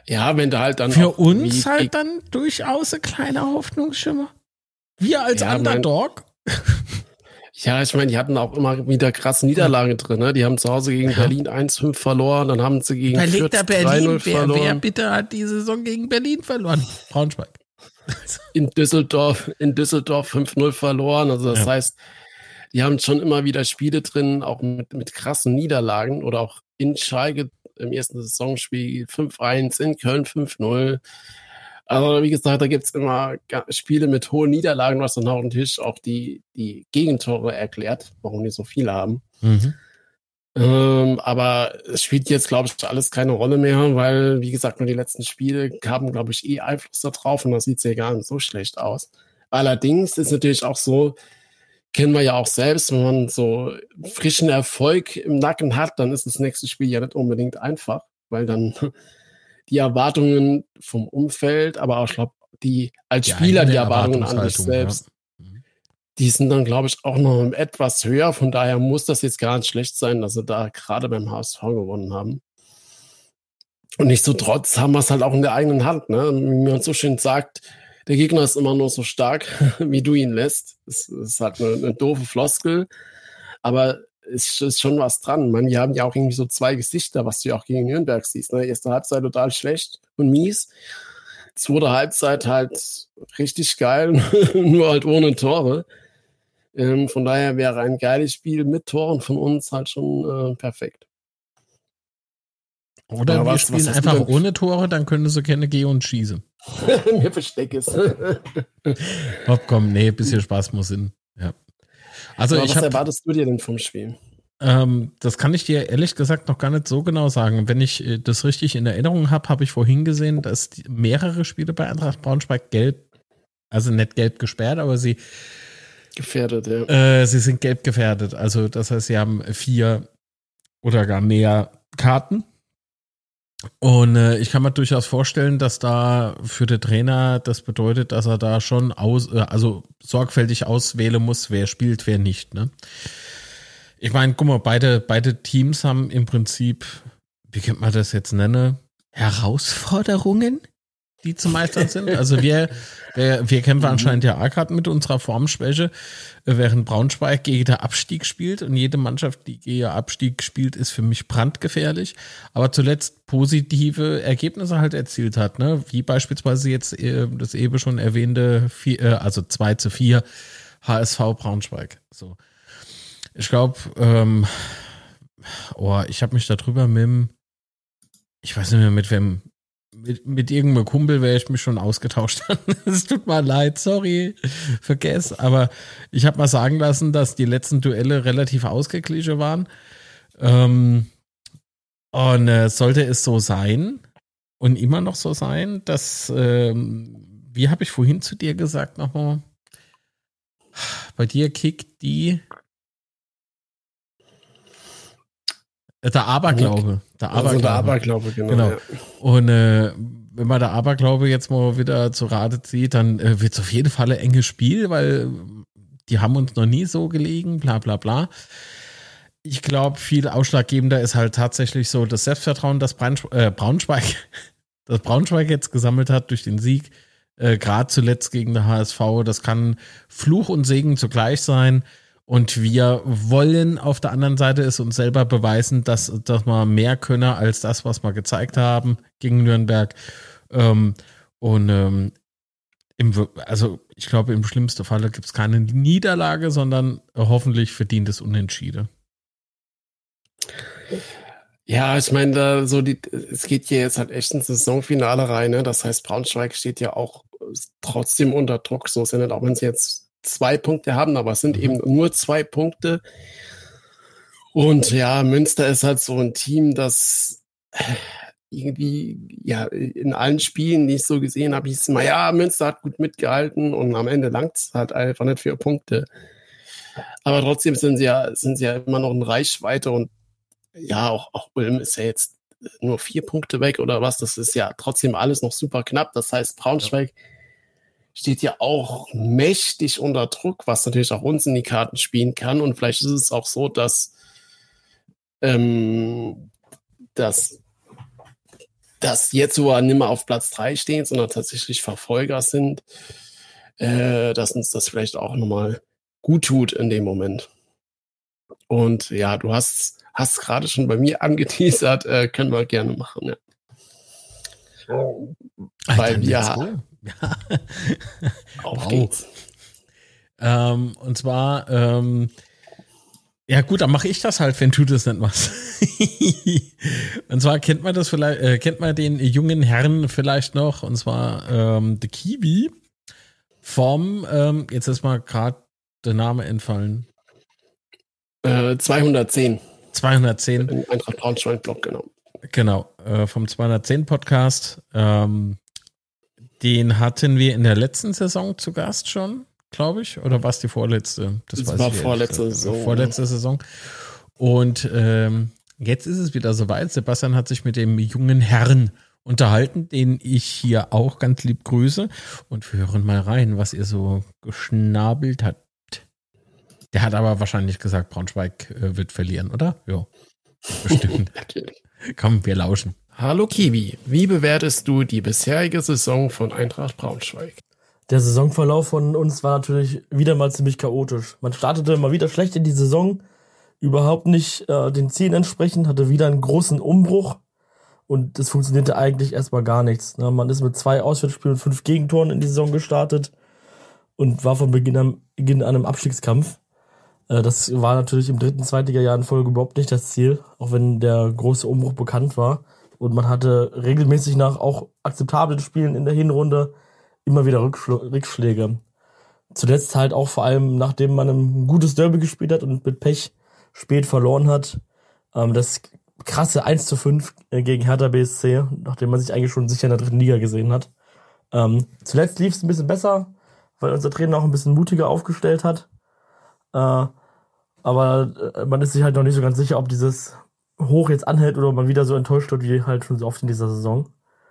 S1: Ja, wenn du halt dann.
S2: Für uns wie, halt dann durchaus ein kleiner Hoffnungsschimmer. Wir als ja, Underdog.
S1: Mein, ja, ich meine, die hatten auch immer wieder krasse Niederlagen drin. Ne? Die haben zu Hause gegen ja. Berlin eins fünf verloren, dann haben sie gegen
S2: Fürth drei null verloren.
S1: Wer,
S2: wer bitte hat die Saison gegen Berlin verloren? Braunschweig.
S1: In Düsseldorf, in Düsseldorf fünf null verloren. Also das ja. heißt, die haben schon immer wieder Spiele drin, auch mit, mit krassen Niederlagen oder auch in Schalke im ersten Saisonspiel fünf eins, in Köln fünf null. Also wie gesagt, da gibt's immer Spiele mit hohen Niederlagen, was dann auf dem Tisch auch die, die Gegentore erklärt, warum die so viele haben.
S2: Mhm.
S1: Ähm, aber es spielt jetzt, glaube ich, alles keine Rolle mehr, weil, wie gesagt, nur die letzten Spiele haben, glaube ich, eh Einfluss darauf und da sieht's ja gar nicht so schlecht aus. Allerdings ist natürlich auch so, kennen wir ja auch selbst, wenn man so frischen Erfolg im Nacken hat, dann ist das nächste Spiel ja nicht unbedingt einfach, weil dann die Erwartungen vom Umfeld, aber auch, ich glaube, die als Spieler die Erwartungen an dich selbst, ja. die sind dann, glaube ich, auch noch etwas höher. Von daher muss das jetzt gar nicht schlecht sein, dass sie da gerade beim H S V gewonnen haben. Und nichtsdestotrotz haben wir es halt auch in der eigenen Hand, ne? Wie man so schön sagt, der Gegner ist immer nur so stark, wie du ihn lässt. Das ist halt eine, eine doofe Floskel, aber es ist schon was dran. Man, wir haben ja auch irgendwie so zwei Gesichter, was du ja auch gegen Nürnberg siehst. Ne? Erste Halbzeit total schlecht und mies. Zweite Halbzeit halt richtig geil, nur halt ohne Tore. Ähm, von daher wäre ein geiles Spiel mit Toren von uns halt schon äh, perfekt.
S2: Oder ja, wir was, spielen was einfach ohne Tore, dann können sie gerne gehen und schießen.
S1: Mir versteck es.
S2: Hopp, komm, nee, bisschen Spaß muss hin. Ja. Also
S1: Aber
S2: ich
S1: was
S2: hab,
S1: erwartest du dir denn vom Spiel?
S2: Ähm, das kann ich dir ehrlich gesagt noch gar nicht so genau sagen. Wenn ich äh, das richtig in Erinnerung habe, habe ich vorhin gesehen, dass die, mehrere Spiele bei Eintracht Braunschweig gelb, also nicht gelb gesperrt, aber sie
S1: gefährdet, ja.
S2: Äh, sie sind gelb gefährdet. Also das heißt, sie haben vier oder gar mehr Karten. Und äh, ich kann mir durchaus vorstellen, dass da für den Trainer das bedeutet, dass er da schon aus, äh, also sorgfältig auswählen muss, wer spielt, wer nicht. Ne? Ich meine, guck mal, beide, beide Teams haben im Prinzip, wie könnte man das jetzt nennen, Herausforderungen, die zu meistern sind. Also wir, wir, wir kämpfen anscheinend ja auch gerade mit unserer Formschwäche, während Braunschweig gegen den Abstieg spielt und jede Mannschaft, die gegen Abstieg spielt, ist für mich brandgefährlich, aber zuletzt positive Ergebnisse halt erzielt hat, ne? Wie beispielsweise jetzt äh, das eben schon erwähnte, vier, äh, also zwei zu vier H S V Braunschweig. So. Ich glaube, ähm, oh, ich habe mich darüber mit dem, ich weiß nicht mehr mit wem, mit, mit irgendeinem Kumpel wäre ich mich schon ausgetauscht. Es tut mir leid, sorry, vergess. Aber ich habe mal sagen lassen, dass die letzten Duelle relativ ausgeglichen waren. Ähm, und äh, sollte es so sein und immer noch so sein, dass, ähm, wie habe ich vorhin zu dir gesagt nochmal, bei dir kickt die Der Aberglaube. Der Aberglaube,
S1: also der Aberglaube genau.
S2: genau. Ja. Und äh, wenn man der Aberglaube jetzt mal wieder zu Rate zieht, dann äh, wird es auf jeden Fall ein enges Spiel, weil die haben uns noch nie so gelegen, bla bla bla. Ich glaube, viel ausschlaggebender ist halt tatsächlich so das Selbstvertrauen, das Braunschweig, äh, Braunschweig, das Braunschweig jetzt gesammelt hat durch den Sieg, äh, gerade zuletzt gegen den H S V. Das kann Fluch und Segen zugleich sein. Und wir wollen auf der anderen Seite es uns selber beweisen, dass, dass wir mehr können als das, was wir gezeigt haben gegen Nürnberg. Ähm, und ähm, im, also ich glaube, im schlimmsten Falle gibt es keine Niederlage, sondern hoffentlich verdientes Unentschieden.
S1: Ja, ich meine, da so die, es geht hier jetzt halt echt ins Saisonfinale rein, ne? Das heißt, Braunschweig steht ja auch trotzdem unter Druck, so ist ja nicht, auch wenn sie jetzt zwei Punkte haben, aber es sind mhm. eben nur zwei Punkte. Und ja, Münster ist halt so ein Team, das irgendwie ja in allen Spielen, die ich so gesehen habe, hieß es immer, ja, Münster hat gut mitgehalten und am Ende langt es halt einfach nicht für Punkte. Aber trotzdem sind sie ja, sind sie ja immer noch in Reichweite und ja, auch, auch Ulm ist ja jetzt nur vier Punkte weg oder was. Das ist ja trotzdem alles noch super knapp. Das heißt, Braunschweig ja. steht ja auch mächtig unter Druck, was natürlich auch uns in die Karten spielen kann. Und vielleicht ist es auch so, dass, ähm, dass dass jetzt sogar nicht mehr auf Platz drei stehen, sondern tatsächlich Verfolger sind, äh, dass uns das vielleicht auch nochmal gut tut in dem Moment. Und ja, du hast hast gerade schon bei mir angeteasert, äh, können wir gerne machen. Ja. Weil wir
S2: ja.
S1: auf
S2: wow.
S1: geht's.
S2: Ähm, und zwar, ähm, ja gut, dann mache ich das halt, wenn du das nicht machst. Und zwar kennt man das vielleicht, äh, kennt man den jungen Herrn vielleicht noch, und zwar ähm, The Kiwi vom, ähm, jetzt ist mal gerade der Name entfallen.
S1: Äh, zweihundertzehn.
S2: zweihundertzehn.
S1: In Eintracht Braunschweig-Blog, genau.
S2: Genau, äh, vom zweihundertzehn Podcast. Ähm, den hatten wir in der letzten Saison zu Gast schon, glaube ich. Oder war es die vorletzte?
S1: Das, das war vorletzte Saison.
S2: Vorletzte ja. Saison. Und ähm, jetzt ist es wieder soweit. Sebastian hat sich mit dem jungen Herrn unterhalten, den ich hier auch ganz lieb grüße. Und wir hören mal rein, was ihr so geschnabelt habt. Der hat aber wahrscheinlich gesagt, Braunschweig äh, wird verlieren, oder? Ja, bestimmt. Komm, wir lauschen.
S1: Hallo Kiwi, wie bewertest du die bisherige Saison von Eintracht Braunschweig?
S3: Der Saisonverlauf von uns war natürlich wieder mal ziemlich chaotisch. Man startete mal wieder schlecht in die Saison, überhaupt nicht äh, den Zielen entsprechend, hatte wieder einen großen Umbruch und es funktionierte eigentlich erstmal gar nichts. Ne? Man ist mit zwei Auswärtsspielen und fünf Gegentoren in die Saison gestartet und war von Beginn an, Beginn an einem Abstiegskampf. Äh, das war natürlich im dritten, Zweitliga-Jahr in Folge überhaupt nicht das Ziel, auch wenn der große Umbruch bekannt war. Und man hatte regelmäßig nach auch akzeptablen Spielen in der Hinrunde immer wieder Rückschl- Rückschläge. Zuletzt halt auch vor allem, nachdem man ein gutes Derby gespielt hat und mit Pech spät verloren hat. Ähm, das krasse eins zu fünf gegen Hertha B S C, nachdem man sich eigentlich schon sicher in der dritten Liga gesehen hat. Ähm, zuletzt lief es ein bisschen besser, weil unser Trainer auch ein bisschen mutiger aufgestellt hat. Äh, aber äh, man ist sich halt noch nicht so ganz sicher, ob dieses Hoch jetzt anhält oder man wieder so enttäuscht wird wie halt schon so oft in dieser Saison.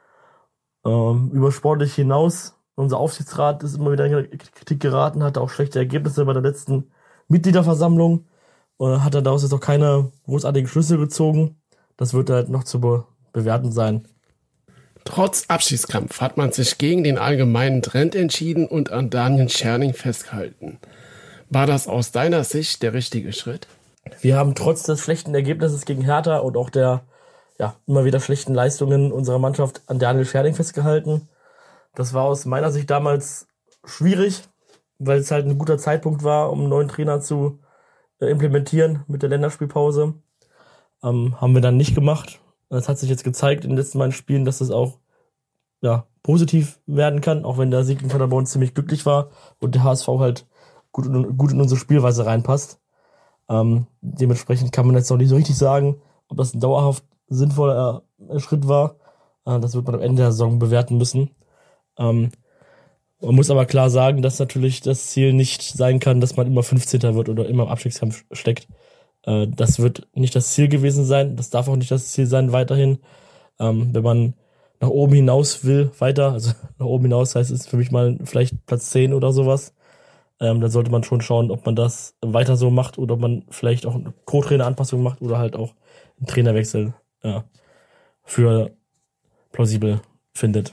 S3: Ähm, über sportlich hinaus, unser Aufsichtsrat ist immer wieder in Kritik geraten, hatte auch schlechte Ergebnisse bei der letzten Mitgliederversammlung und hat er daraus jetzt auch keine großartigen Schlüsse gezogen. Das wird halt noch zu be- bewerten sein.
S1: Trotz Abschiedskampf hat man sich gegen den allgemeinen Trend entschieden und an Daniel Scherning festgehalten. War das aus deiner Sicht der richtige Schritt?
S3: Wir haben trotz des schlechten Ergebnisses gegen Hertha und auch der ja immer wieder schlechten Leistungen unserer Mannschaft an Daniel Scherning festgehalten. Das war aus meiner Sicht damals schwierig, weil es halt ein guter Zeitpunkt war, um einen neuen Trainer zu äh, implementieren mit der Länderspielpause. Ähm, haben wir dann nicht gemacht. Es hat sich jetzt gezeigt in den letzten beiden Spielen, dass das auch ja, positiv werden kann, auch wenn der Sieg in Paderborn ziemlich glücklich war und der H S V halt gut in, gut in unsere Spielweise reinpasst. Ähm, dementsprechend kann man jetzt noch nicht so richtig sagen, ob das ein dauerhaft sinnvoller äh, Schritt war. Äh, das wird man am Ende der Saison bewerten müssen. Ähm, man muss aber klar sagen, dass natürlich das Ziel nicht sein kann, dass man immer fünfzehnter wird oder immer im Abstiegskampf steckt. Äh, das wird nicht das Ziel gewesen sein. Das darf auch nicht das Ziel sein weiterhin. Ähm, wenn man nach oben hinaus will, weiter, also nach oben hinaus heißt es für mich mal vielleicht Platz zehn oder sowas, Ähm, dann sollte man schon schauen, ob man das weiter so macht oder ob man vielleicht auch eine Co-Trainer-Anpassung macht oder halt auch einen Trainerwechsel ja, für plausibel findet.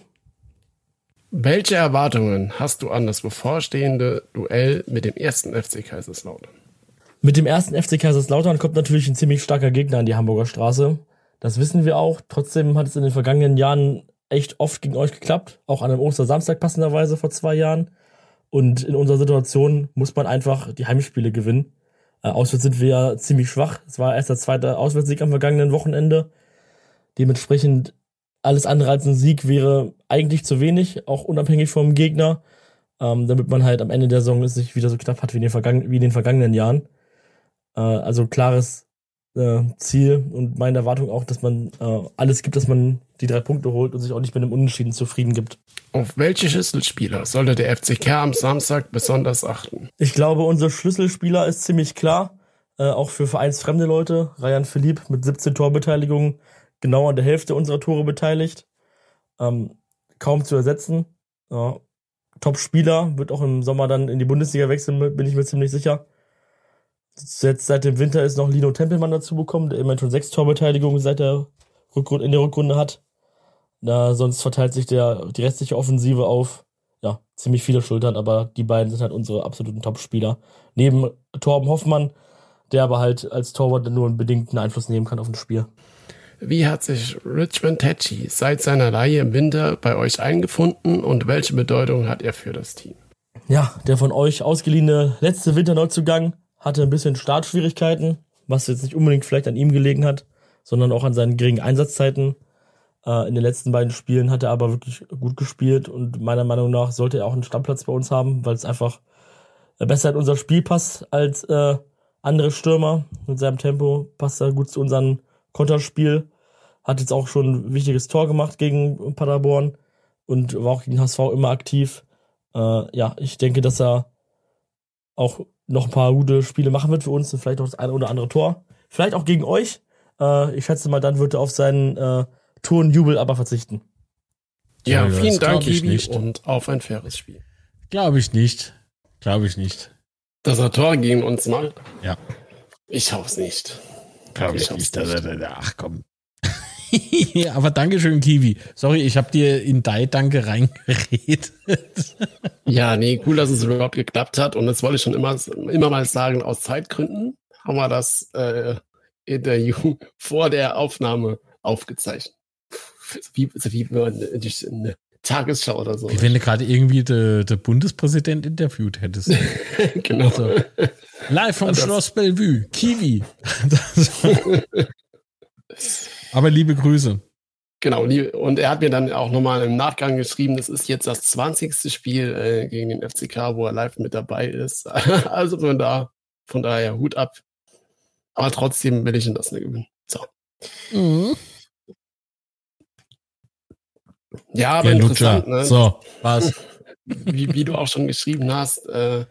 S1: Welche Erwartungen hast du an das bevorstehende Duell mit dem ersten F C Kaiserslautern?
S3: Mit dem ersten F C Kaiserslautern kommt natürlich ein ziemlich starker Gegner an die Hamburger Straße. Das wissen wir auch. Trotzdem hat es in den vergangenen Jahren echt oft gegen euch geklappt. Auch an einem Ostersamstag passenderweise vor zwei Jahren. Und in unserer Situation muss man einfach die Heimspiele gewinnen. Äh, auswärts sind wir ja ziemlich schwach. Es war erst der zweite Auswärtssieg am vergangenen Wochenende. Dementsprechend alles andere als ein Sieg wäre eigentlich zu wenig, auch unabhängig vom Gegner, ähm, damit man halt am Ende der Saison es nicht wieder so knapp hat wie in den, Vergangen- wie in den vergangenen Jahren. Äh, also klares äh, Ziel und meine Erwartung auch, dass man äh, alles gibt, dass man die drei Punkte holt und sich auch nicht mit einem Unentschieden zufrieden gibt.
S1: Auf welche Schlüsselspieler sollte der F C K am Samstag besonders achten?
S3: Ich glaube, unser Schlüsselspieler ist ziemlich klar, äh, auch für vereinsfremde Leute. Ryan Philipp mit siebzehn Torbeteiligungen, genau an der Hälfte unserer Tore beteiligt. Ähm, kaum zu ersetzen. Ja, Top-Spieler, wird auch im Sommer dann in die Bundesliga wechseln, bin ich mir ziemlich sicher. Jetzt seit dem Winter ist noch Lino Tempelmann dazu bekommen, der immerhin schon sechs Torbeteiligungen seit der Rückrunde, in der Rückrunde hat. Na, sonst verteilt sich der, die restliche Offensive auf ja, ziemlich viele Schultern, aber die beiden sind halt unsere absoluten Top-Spieler. Neben Torben Hoffmann, der aber halt als Torwart nur einen bedingten Einfluss nehmen kann auf ein Spiel.
S1: Wie hat sich Richmond Hatchie seit seiner Leihe im Winter bei euch eingefunden und welche Bedeutung hat er für das Team?
S3: Ja, der von euch ausgeliehene letzte Winterneuzugang hatte ein bisschen Startschwierigkeiten, was jetzt nicht unbedingt vielleicht an ihm gelegen hat, sondern auch an seinen geringen Einsatzzeiten. Äh, in den letzten beiden Spielen hat er aber wirklich gut gespielt und meiner Meinung nach sollte er auch einen Stammplatz bei uns haben, weil es einfach besser in unser Spiel passt als äh, andere Stürmer. Mit seinem Tempo passt er gut zu unserem Konterspiel. Hat jetzt auch schon ein wichtiges Tor gemacht gegen Paderborn und war auch gegen H S V immer aktiv. Äh, ja, ich denke, dass er auch noch ein paar gute Spiele machen wird für uns und vielleicht auch das eine oder andere Tor. Vielleicht auch gegen euch. Äh, ich schätze mal, dann wird er auf seinen äh, Turnjubel aber verzichten.
S1: Ja,
S2: Ja,
S1: vielen
S2: das
S1: Dank,
S2: glaub ich
S1: Kiwi,
S2: nicht.
S1: und auf ein faires Spiel.
S2: Glaube ich nicht. Glaube ich nicht.
S1: Dass er Tor gegen uns macht?
S2: Ja.
S1: Ich hoffe nicht.
S2: Glaube ich
S1: Ich
S2: nicht.
S1: hoff's nicht.
S2: Da- da- da- Ach komm. Aber Dankeschön, Kiwi. Sorry, ich habe dir in dein Danke reingeredet.
S1: Ja, nee, cool, dass es überhaupt geklappt hat. Und das wollte ich schon immer, immer mal sagen, aus Zeitgründen haben wir das äh, Interview vor der Aufnahme aufgezeichnet. Wie, also wie eine, eine Tagesschau oder so.
S2: Wie wenn du gerade irgendwie den de Bundespräsident interviewt hättest.
S1: Genau.
S2: So. Live vom
S1: Das-
S2: Schloss Bellevue. Kiwi. Aber liebe Grüße.
S1: Genau, lieb- und er hat mir dann auch nochmal im Nachgang geschrieben, das ist jetzt das zwanzigste Spiel äh, gegen den F C K, wo er live mit dabei ist. Also von da, von daher Hut ab. Aber trotzdem will ich ihn das nicht gewinnen. So.
S2: Mhm.
S1: Ja, aber
S2: Ja,
S1: interessant,
S2: Lutscher.
S1: ne?
S2: So, was?
S1: Wie, wie du auch schon geschrieben hast, äh,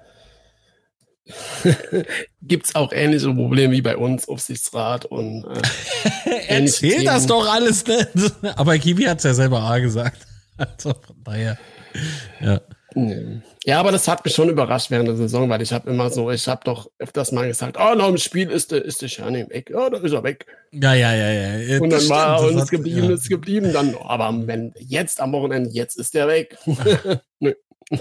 S1: gibt es auch ähnliche Probleme wie bei uns, Aufsichtsrat und äh, ähnliche
S2: Erzähl das
S1: Themen.
S2: doch alles nicht. Aber Kiwi hat es ja selber A gesagt. Also von daher. Ja.
S1: Nee. Ja, aber das hat mich schon überrascht während der Saison, weil ich habe immer so, ich habe doch öfters mal gesagt, oh, nach dem Spiel ist der, ist der Scherne weg, oh, da ist er weg.
S2: Ja, ja, ja, ja.
S1: Und
S2: Das
S1: dann war
S2: stimmt,
S1: er
S2: das
S1: uns
S2: hat-
S1: geblieben,
S2: ja.
S1: ist geblieben, dann, oh, aber wenn jetzt am Wochenende, jetzt ist der weg. Nö.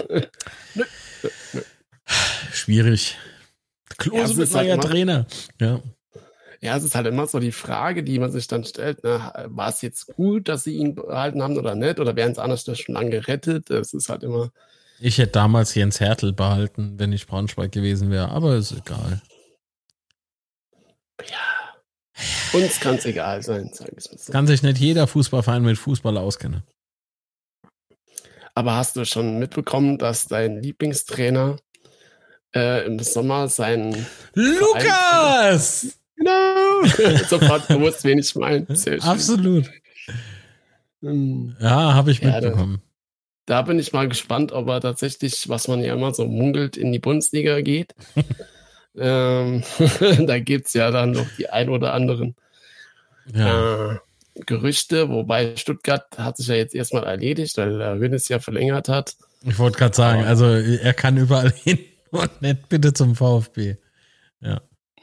S2: Schwierig.
S1: Ja,
S2: Klose
S1: es
S2: wird
S1: ist halt
S2: neuer
S1: immer-
S2: Trainer. Ja.
S1: Ja, es ist halt immer so die Frage, die man sich dann stellt, ne, war es jetzt gut, dass sie ihn behalten haben oder nicht, oder wären es anders schon lange gerettet? Es ist halt immer,
S2: Ich hätte damals Jens Hertel behalten, wenn ich Braunschweig gewesen wäre, aber ist egal.
S1: uns kann es egal sein, sage ich mal so.
S2: Kann sich nicht jeder Fußballverein mit Fußball auskennen.
S1: Aber hast du schon mitbekommen, dass dein Lieblingstrainer äh, im Sommer seinen
S2: Lukas!
S1: Genau. Sofort gewusst, wen ich meine. Sehr schön.
S2: Absolut.
S1: Hm.
S2: Ja, habe ich
S1: Ja,
S2: mitbekommen.
S1: Da bin ich mal gespannt, ob er tatsächlich, was man ja immer so munkelt, in die Bundesliga geht. ähm, da gibt's ja dann noch die ein oder anderen
S2: Ja.
S1: äh, Gerüchte, wobei Stuttgart hat sich ja jetzt erstmal erledigt, weil der Hönes ja verlängert hat.
S2: Ich wollte gerade sagen, also er kann überall hin und nicht bitte zum VfB. Ja.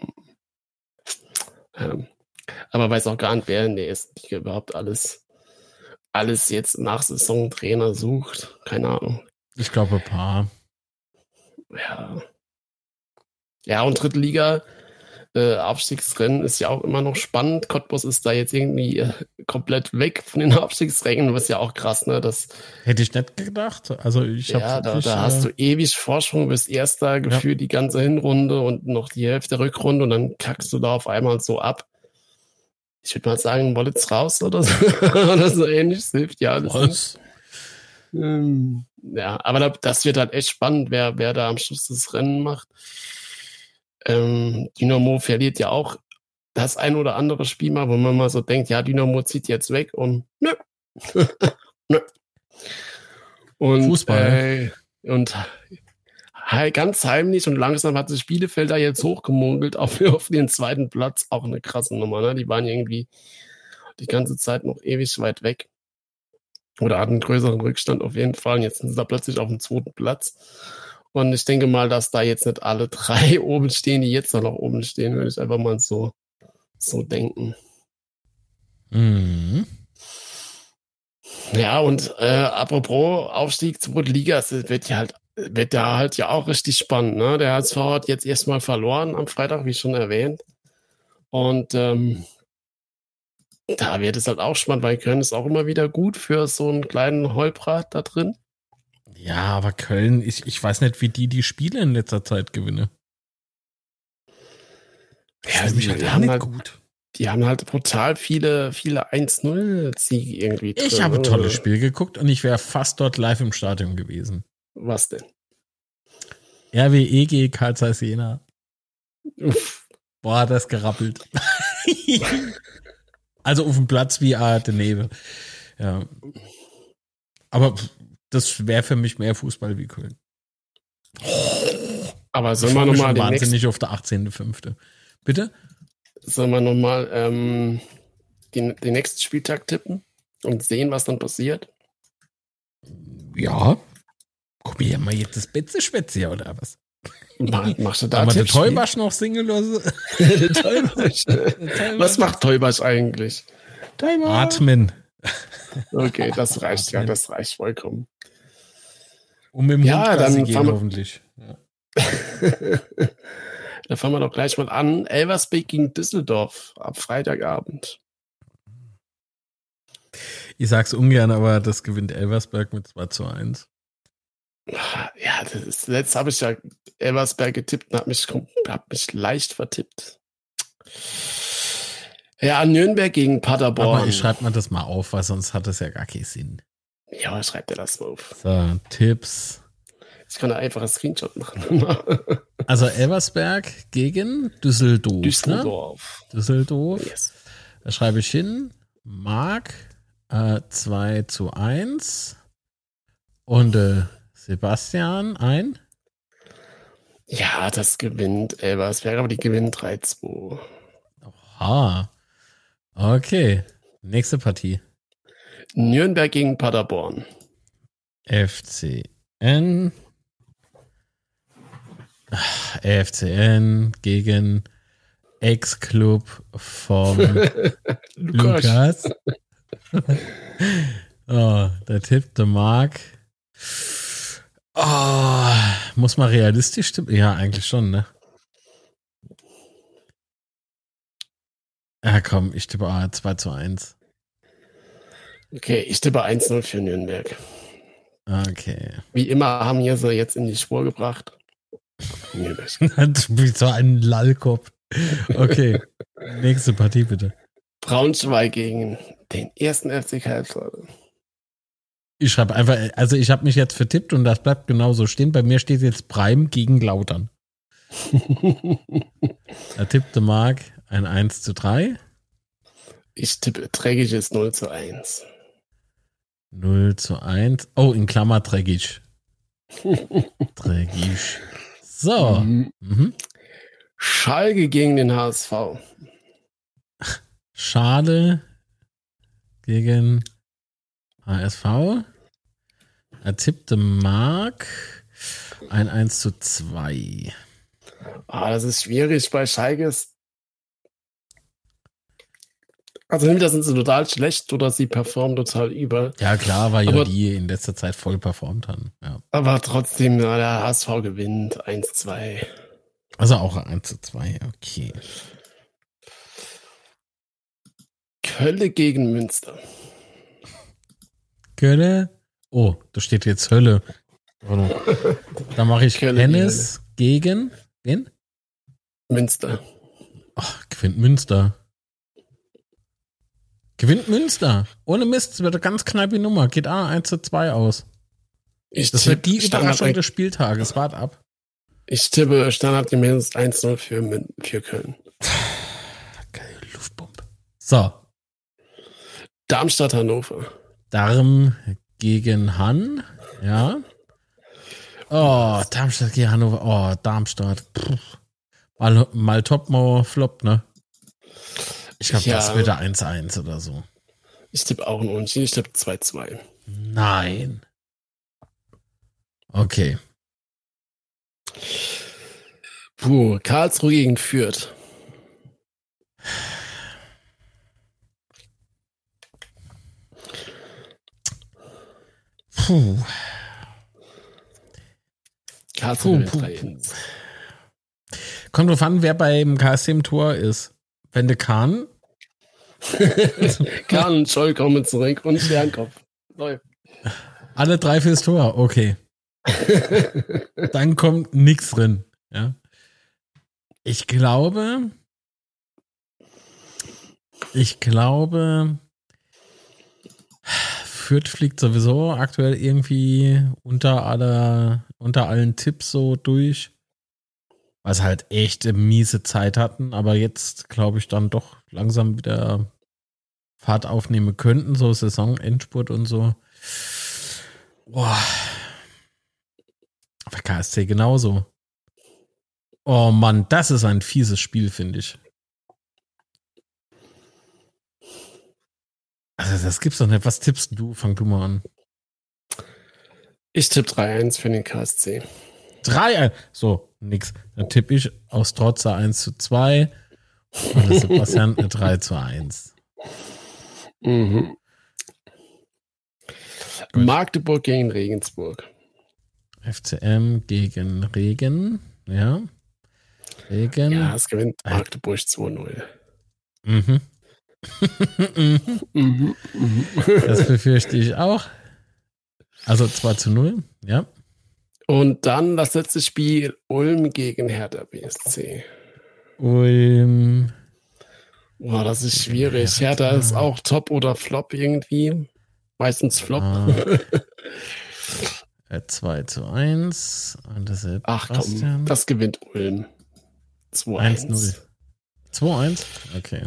S1: Ähm, aber weiß auch gar nicht, wer in der ersten Liga überhaupt alles, alles jetzt nach Saisontrainer sucht. Keine Ahnung.
S2: Ich glaube ein paar.
S1: Ja. Ja, und dritte Liga, äh, Abstiegsrennen ist ja auch immer noch spannend. Cottbus ist da jetzt irgendwie äh, komplett weg von den Abstiegsrängen, was ja auch krass, ne? Das,
S2: Hätte ich nicht gedacht. Also ich habe
S1: ja, da,
S2: wirklich,
S1: da hast
S2: äh,
S1: du ewig Vorsprung, bist erster gefühlt die ganze Hinrunde und noch die Hälfte der Rückrunde und dann kackst du da auf einmal so ab. Ich würde mal sagen, Wollitz raus oder so, oder so ähnlich. Das hilft ja alles nicht.
S2: was?
S1: Ähm, Ja, aber da, das wird halt echt spannend, wer, wer da am Schluss das Rennen macht. Ähm, Dynamo verliert ja auch das ein oder andere Spiel mal, wo man mal so denkt, ja, Dynamo zieht jetzt weg und nö. Nö. Und,
S2: Fußball.
S1: Äh, und he- ganz heimlich und langsam hat sich Bielefeld da jetzt hochgemogelt auf, auf den zweiten Platz. Auch eine krasse Nummer, ne? Die waren irgendwie die ganze Zeit noch ewig weit weg. Oder hatten einen größeren Rückstand auf jeden Fall. Und jetzt sind sie da plötzlich auf dem zweiten Platz. Und ich denke mal, dass da jetzt nicht alle drei oben stehen, die jetzt noch oben stehen, würde ich einfach mal so, so denken.
S2: Mhm.
S1: Ja, und äh, apropos Aufstieg zur Liga, es wird ja halt, wird ja halt ja auch richtig spannend, ne? Der H S V hat jetzt erstmal verloren am Freitag, wie schon erwähnt. Und ähm, da wird es halt auch spannend, weil Köln ist auch immer wieder gut für so einen kleinen Holprat da drin.
S2: Ja, aber Köln, ich, ich weiß nicht, wie die die Spiele in letzter Zeit gewinnen.
S1: Ja, die,
S2: halt
S1: die, haben halt, gut. die haben halt brutal viele, viele eins null Siege irgendwie drin.
S2: Ich habe ein tolles Spiel geguckt und ich wäre fast dort live im Stadion gewesen.
S1: Was denn?
S2: R W E gegen Carl Zeiss Jena. Uff. Boah, das gerappelt. Also auf dem Platz wie Art Nebel. Ja. Aber das wäre für mich mehr Fußball wie Köln.
S1: Aber sollen wir nochmal den
S2: wahnsinnig nächsten... auf der achtzehnten fünfte Bitte?
S1: Sollen wir nochmal ähm, den, den nächsten Spieltag tippen und sehen, was dann passiert?
S2: Ja. Guck mir ja mal jetzt das Betze-Schwätze hier, oder was?
S1: Mach, machst du da
S2: der Teubasch noch Single?
S1: Teubasch. Was macht Teubasch eigentlich?
S2: Teubasch. Atmen.
S1: Okay, das reicht ja, das reicht vollkommen.
S2: Um mit dem
S1: ja,
S2: Hund
S1: dann
S2: gehen, wir, hoffentlich. Ja.
S1: Da fangen wir doch gleich mal an. Elversberg gegen Düsseldorf ab Freitagabend.
S2: Ich sag's ungern, aber das gewinnt Elversberg mit zwei zu eins.
S1: Ja, das ist, letzt habe ich ja Elversberg getippt und habe mich, hab mich leicht vertippt. Ja, Nürnberg gegen Paderborn.
S2: Aber ich schreibe mal das mal auf, weil sonst hat das ja gar keinen Sinn.
S1: Ja, schreibt dir das mal auf.
S2: So, Tipps.
S1: Ich kann da einfach einen Screenshot machen.
S2: Also Elversberg gegen Düsseldorf.
S1: Düsseldorf.
S2: Ne? Düsseldorf.
S1: Yes.
S2: Da schreibe ich hin. Marc äh, zwei zu eins. Und äh, Sebastian ein.
S1: Ja, das gewinnt Elversberg, aber die gewinnen drei zwei.
S2: Oha. Okay. Nächste Partie.
S1: Nürnberg gegen Paderborn.
S2: F C N. F C N gegen Ex-Club von Lukas. Oh, der tippte Marc. Oh, muss man realistisch tippen? Ja, eigentlich schon, ne? Ja, komm, ich tippe ah, zwei zu eins.
S1: Okay, ich tippe eins null für Nürnberg.
S2: Okay.
S1: Wie immer haben wir sie jetzt in die Spur gebracht. Nürnberg.
S2: Wie so ein Lallkopf. Okay, nächste Partie bitte.
S1: Braunschweig gegen den ersten F C Karlsruhe.
S2: Ich schreibe einfach, also ich habe mich jetzt vertippt und das bleibt genauso stehen. Bei mir steht jetzt Breim gegen Lautern. Da tippte Marc ein eins zu drei.
S1: Ich tippe dreckiges null zu eins.
S2: null zu eins. Oh, in Klammer dreckig. Dreckig. So.
S1: Mhm.
S2: Mhm.
S1: Schalke gegen den H S V.
S2: Schade gegen H S V. Er tippte Marc ein eins zu zwei.
S1: Ah, das ist schwierig bei Schalke. Also entweder sind sie total schlecht oder sie performen total über.
S2: Ja klar, weil ja
S1: aber,
S2: die in letzter Zeit voll performt haben. Ja.
S1: Aber trotzdem, ja, der H S V gewinnt eins zwei.
S2: Also auch eins zu zwei, okay.
S1: Köln gegen Münster.
S2: Köln? Oh, da steht jetzt Hölle. Da mache ich Hennes gegen wen?
S1: Münster.
S2: Ach, gewinnt Münster. Gewinnt Münster. Ohne Mist, es wird eine ganz knappe Nummer. Geht A eins zu zwei aus.
S1: Ich
S2: das wird die Überraschung des Spieltages. Wart ab.
S1: Ich tippe standardgemäß eins null für, für Köln.
S2: Geil, Luftpumpe. So.
S1: Darmstadt, Hannover.
S2: Darm gegen Han. Ja. Oh, Darmstadt gegen Hannover. Oh, Darmstadt. Mal, mal Topmauer Flop, ne? Ich glaube, ja, das wird eins eins oder so.
S1: Ich tippe auch ein Unentschieden. Ich tippe zwei zwei.
S2: Nein. Okay.
S1: Puh, Karlsruhe gegen Fürth.
S2: Puh.
S1: K S C
S2: Puh,
S1: gewinnt
S2: puh,
S1: drei
S2: puh.
S1: eins.
S2: Kommt drauf an, wer beim K S C im Tor ist. Wenn der Kahn,
S1: Kahn und Scholl kommen zurück und Sternkopf. Läuft.
S2: alle drei fürs Tor, okay. Dann kommt nichts drin. Ja. Ich glaube, ich glaube, Fürth fliegt sowieso aktuell irgendwie unter aller, unter allen Tipps so durch. Was halt echt eine miese Zeit hatten, aber jetzt glaube ich dann doch langsam wieder Fahrt aufnehmen könnten, so Saisonendspurt und so. Boah. Aber K S C genauso. Oh Mann, das ist ein fieses Spiel, finde ich. Also das gibt's doch nicht. Was tippst du? Fang du mal an.
S1: Ich tippe drei eins für den K S C.
S2: drei, so, nix. Dann tippe ich aus Trotzer eins zu zwei und der Sebastian drei zu eins.
S1: Mhm. Magdeburg gegen Regensburg.
S2: F C M gegen Regen, ja. Regen.
S1: Ja, es gewinnt Magdeburg zwei null.
S2: Mhm.
S1: Mhm, mhm.
S2: Das befürchte ich auch. Also zwei zu null, ja.
S1: Und dann das letzte Spiel Ulm gegen Hertha B S C.
S2: Ulm.
S1: Boah, das ist schwierig. Hertha ist auch Top oder Flop irgendwie. Meistens Flop.
S2: Ah. zwei zu eins. Und das ist
S1: Ach komm, das gewinnt Ulm. zwei eins.
S2: eins null. zwei eins? Okay.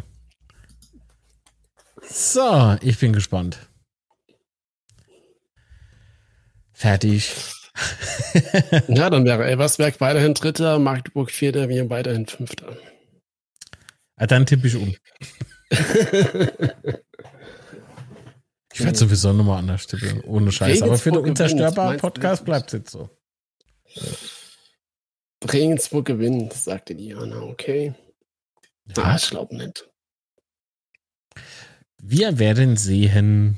S2: So, ich bin gespannt. Fertig.
S1: Ja, dann wäre Elversberg weiterhin Dritter, Magdeburg Vierter, wir weiterhin Fünfter.
S2: Ah, dann tippe ich um. Ich werde sowieso nochmal anders tippen, ohne Scheiß. Aber für den unzerstörbaren Podcast bleibt es jetzt so.
S1: Regensburg gewinnt, sagte Diana, okay.
S2: Ja.
S1: Ah, ich glaube nicht.
S2: Wir werden sehen.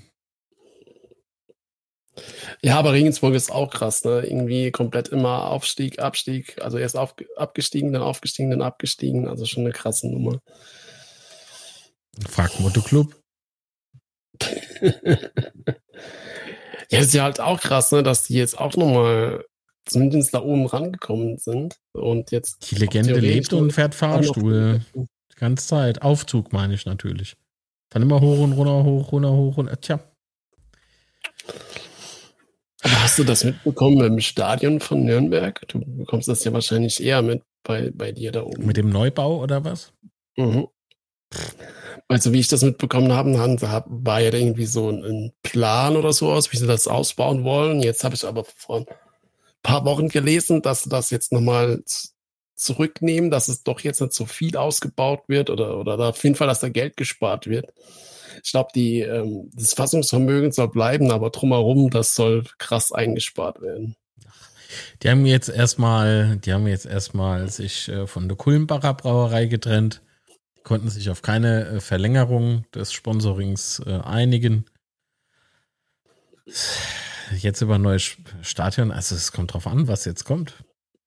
S1: Ja, aber Regensburg ist auch krass, ne? Irgendwie komplett immer Aufstieg, Abstieg. Also erst auf, abgestiegen, dann aufgestiegen, dann abgestiegen. Also schon eine krasse Nummer.
S2: Frag Motoclub.
S1: Ja, ist ja halt auch krass, ne? Dass die jetzt auch nochmal zumindest da oben rangekommen sind. Und jetzt
S2: Die Legende lebt und fährt Fahrstuhl. Die ganze Zeit. Aufzug meine ich natürlich. Dann immer hoch und runter, hoch, runter, hoch und tja.
S1: Aber hast du das mitbekommen im Stadion von Nürnberg? Du bekommst das ja wahrscheinlich eher mit bei, bei dir da oben.
S2: Mit dem Neubau oder was?
S1: Mhm. Also wie ich das mitbekommen habe, war ja irgendwie so ein Plan oder so aus, wie sie das ausbauen wollen. Jetzt habe ich aber vor ein paar Wochen gelesen, dass sie das jetzt nochmal zurücknehmen, dass es doch jetzt nicht so viel ausgebaut wird oder, oder auf jeden Fall, dass da Geld gespart wird. Ich glaube, die ähm, das Fassungsvermögen soll bleiben, aber drumherum, das soll krass eingespart werden.
S2: Die haben jetzt erstmal, die haben jetzt erstmal sich äh, von der Kulmbacher Brauerei getrennt. Die konnten sich auf keine äh, Verlängerung des Sponsorings äh, einigen. Jetzt über ein neues Stadion, also es kommt drauf an, was jetzt kommt.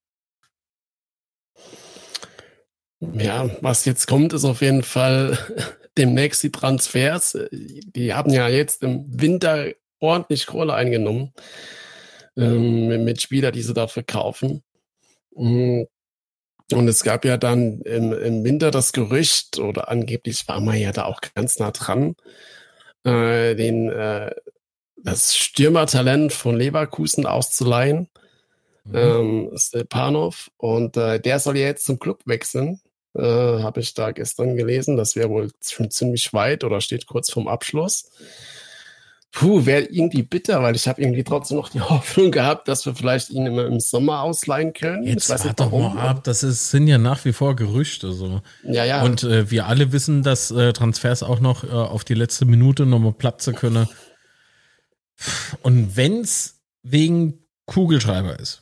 S1: Ja, was jetzt kommt, ist auf jeden Fall demnächst die Transfers. Die haben ja jetzt im Winter ordentlich Kohle eingenommen ähm, mit Spielern, die sie da verkaufen. Und es gab ja dann im, im Winter das Gerücht, oder angeblich war man ja da auch ganz nah dran, äh, den äh, das Stürmertalent von Leverkusen auszuleihen, mhm. ähm, Stepanov. Und äh, der soll ja jetzt zum Club wechseln. Äh, habe ich da gestern gelesen. Das wäre wohl schon ziemlich weit oder steht kurz vorm Abschluss. Puh, wäre irgendwie bitter, weil ich habe irgendwie trotzdem noch die Hoffnung gehabt, dass wir vielleicht ihn immer im Sommer ausleihen können.
S2: Jetzt warte doch mal ab, das ist, sind ja nach wie vor Gerüchte. So.
S1: Ja, ja.
S2: Und äh, wir alle wissen, dass äh, Transfers auch noch äh, auf die letzte Minute nochmal platzen können. Und wenn's wegen Kugelschreiber ist.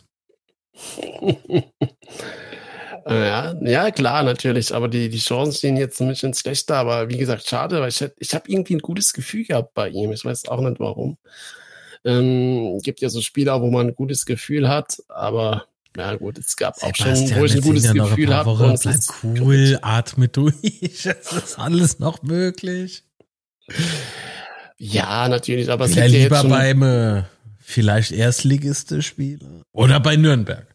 S1: Ja, ja, klar, natürlich, aber die, die Chancen stehen jetzt ein bisschen schlechter, aber wie gesagt, schade, weil ich, ich habe irgendwie ein gutes Gefühl gehabt bei ihm, ich weiß auch nicht warum. Ähm, gibt ja so Spieler, wo man ein gutes Gefühl hat, aber ja gut, es gab
S2: Sebastian,
S1: auch schon, wo ich ein gutes
S2: ja
S1: Gefühl habe.
S2: Bleib cool, atme durch, es ist alles noch möglich.
S1: Ja, natürlich, aber es
S2: ja,
S1: liegt ja
S2: lieber
S1: jetzt schon
S2: beim äh, vielleicht Erstligiste spielen oder bei Nürnberg.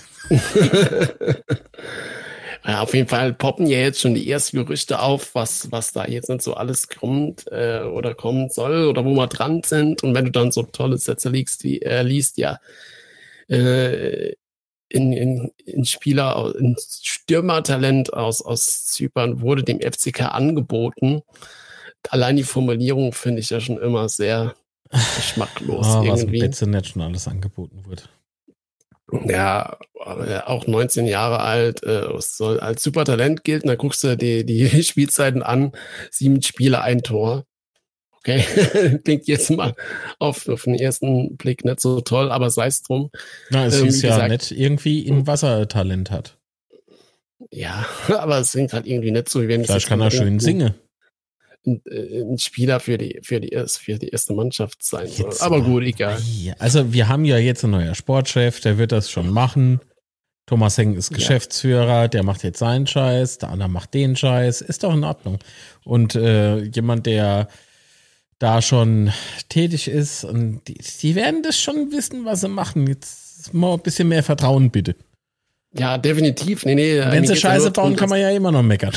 S1: Ja, auf jeden Fall poppen ja jetzt schon die ersten Gerüchte auf, was, was da jetzt nicht so alles kommt äh, oder kommen soll oder wo wir dran sind. Und wenn du dann so tolle Sätze liest, wie, äh, liest ja, äh, in, in, in Spieler, in Stürmertalent aus, aus Zypern wurde dem F C K angeboten. Allein die Formulierung finde ich ja schon immer sehr geschmacklos.
S2: Oh,
S1: irgendwie.
S2: Was im Betzenet schon alles angeboten wird.
S1: Ja, auch neunzehn Jahre alt, äh, soll als Supertalent gelten. Da guckst du die, die Spielzeiten an, sieben Spiele, ein Tor. Okay, klingt jetzt mal auf, auf den ersten Blick nicht so toll, aber sei es drum.
S2: Na, es
S1: Ähm,
S2: hieß
S1: wie
S2: ja
S1: gesagt,
S2: nicht irgendwie in Wassertalent hat.
S1: Ja, aber es klingt halt irgendwie nicht so, wie wenn es
S2: Vielleicht kann er schön singen.
S1: Ein, ein Spieler für die, für die, für die erste Mannschaft sein soll.
S2: Jetzt
S1: Aber
S2: mal.
S1: gut, egal.
S2: Also wir haben ja jetzt einen neuen Sportchef, der wird das schon machen. Thomas Heng ist Geschäftsführer, ja. Der macht jetzt seinen Scheiß, der andere macht den Scheiß, ist doch in Ordnung. Und äh, jemand, der da schon tätig ist, und die, die werden das schon wissen, was sie machen. Jetzt mal ein bisschen mehr Vertrauen, bitte.
S1: Ja, definitiv. Nee, nee,
S2: wenn sie Scheiße bauen, darum, kann man ja immer noch meckern.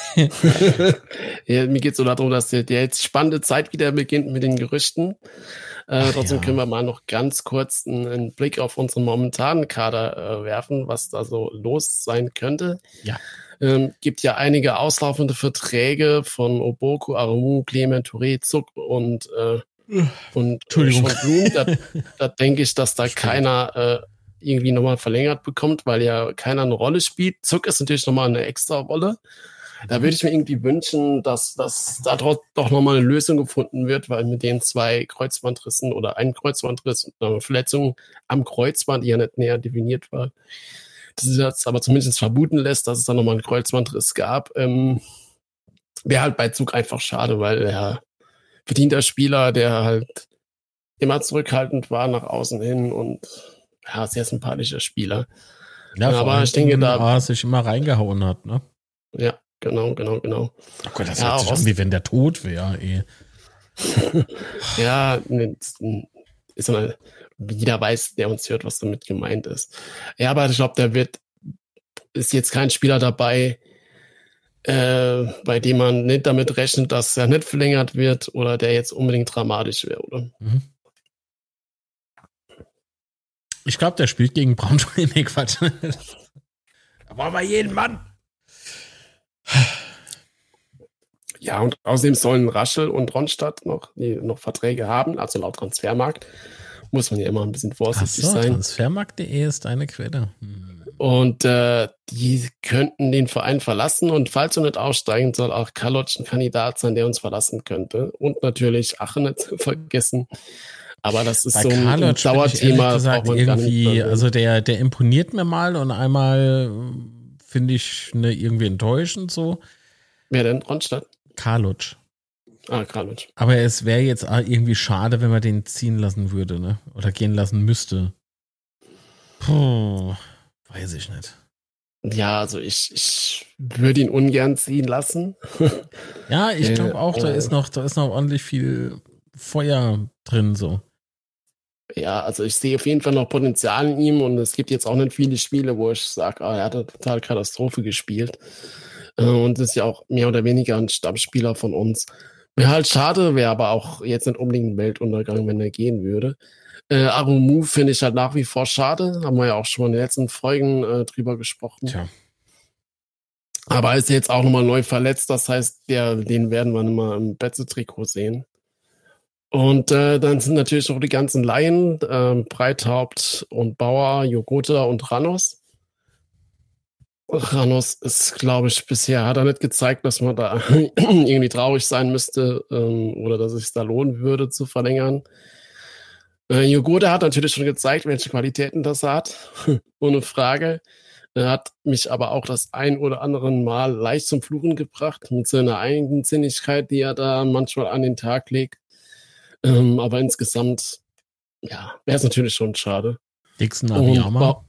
S1: Ja, mir geht es so darum, dass der, der jetzt spannende Zeit wieder beginnt mit den Gerüchten. Äh, Ach, trotzdem ja. können wir mal noch ganz kurz einen, einen Blick auf unseren momentanen Kader äh, werfen, was da so los sein könnte.
S2: Ja.
S1: Ähm, gibt ja einige auslaufende Verträge von Oboku, Arumu, Clement, Touré, Zuck und äh, und
S2: Entschuldigung.
S1: Äh, Blum. Da, da denke ich, dass da keiner äh, irgendwie nochmal verlängert bekommt, weil ja keiner eine Rolle spielt. Zuck ist natürlich nochmal eine extra Rolle. Da würde ich mir irgendwie wünschen, dass, dass da doch nochmal eine Lösung gefunden wird, weil mit den zwei Kreuzbandrissen oder einem Kreuzbandriss und einer Verletzung am Kreuzband, die ja nicht näher definiert war, das jetzt aber zumindest vermuten lässt, dass es da nochmal einen Kreuzbandriss gab, ähm, wäre halt bei Zug einfach schade, weil er verdienter Spieler, der halt immer zurückhaltend war nach außen hin und ja, sehr sympathischer Spieler.
S2: Ja,
S1: aber ich denke, da
S2: sich immer reingehauen hat, ne?
S1: Ja. Genau, genau, genau.
S2: Oh Gott, das
S1: ja,
S2: hört sich an, wie wenn der tot wäre, eh.
S1: Ja, ist mal, jeder weiß, der uns hört, was damit gemeint ist. Ja, aber ich glaube, der wird, ist jetzt kein Spieler dabei, äh, bei dem man nicht damit rechnet, dass er nicht verlängert wird oder der jetzt unbedingt dramatisch wäre, oder?
S2: Mhm. Ich glaube, der spielt gegen Braunschweig. Nee, Quatsch. Da war bei jedem Mann.
S1: Ja, und außerdem sollen Raschel und Ronstadt noch, die noch Verträge haben, also laut Transfermarkt. Muss man ja immer ein bisschen vorsichtig
S2: Ach so,
S1: sein.
S2: Transfermarkt punkt de ist eine Quelle. Hm.
S1: Und äh, die könnten den Verein verlassen und falls wir nicht aussteigen, soll auch Kaloc ein Kandidat sein, der uns verlassen könnte. Und natürlich Ache nicht zu vergessen. Aber das ist
S2: Bei
S1: so ein, ein Dauerthema.
S2: Gesagt, irgendwie, also der, der imponiert mir mal und einmal finde ich ne, irgendwie enttäuschend so.
S1: Wer denn? Ronstadt?
S2: Kaloc.
S1: Ah, Kaloc.
S2: Aber es wäre jetzt irgendwie schade, wenn man den ziehen lassen würde, ne? Oder gehen lassen müsste. Puh, weiß ich nicht.
S1: Ja, also ich, ich würde ihn ungern ziehen lassen.
S2: Ja, ich glaube auch, da ist noch, da ist noch ordentlich viel Feuer drin, so.
S1: Ja, also ich sehe auf jeden Fall noch Potenzial in ihm und es gibt jetzt auch nicht viele Spiele, wo ich sage, ah, er hat eine total Katastrophe gespielt. Und ist ja auch mehr oder weniger ein Stammspieler von uns. Wäre halt schade, wäre aber auch jetzt nicht unbedingt ein Weltuntergang, wenn er gehen würde. Äh, Arumu finde ich halt nach wie vor schade. Haben wir ja auch schon in den letzten Folgen äh, drüber gesprochen.
S2: Tja.
S1: Aber er ist jetzt auch nochmal neu verletzt. Das heißt, der, den werden wir nochmal im Betze-Trikot sehen. Und äh, dann sind natürlich noch die ganzen Laien. Äh, Breithaupt und Bauer, Jogota und Ranos. Ranos ist, glaube ich, bisher hat er nicht gezeigt, dass man da irgendwie traurig sein müsste ähm, oder dass es sich da lohnen würde zu verlängern. Äh, Jogota hat natürlich schon gezeigt, welche Qualitäten das hat, ohne Frage. Er hat mich aber auch das ein oder andere Mal leicht zum Fluchen gebracht mit seiner Eigensinnigkeit, die er da manchmal an den Tag legt. Ähm, aber insgesamt ja, wäre es natürlich schon schade.
S2: Dixon Abiyama.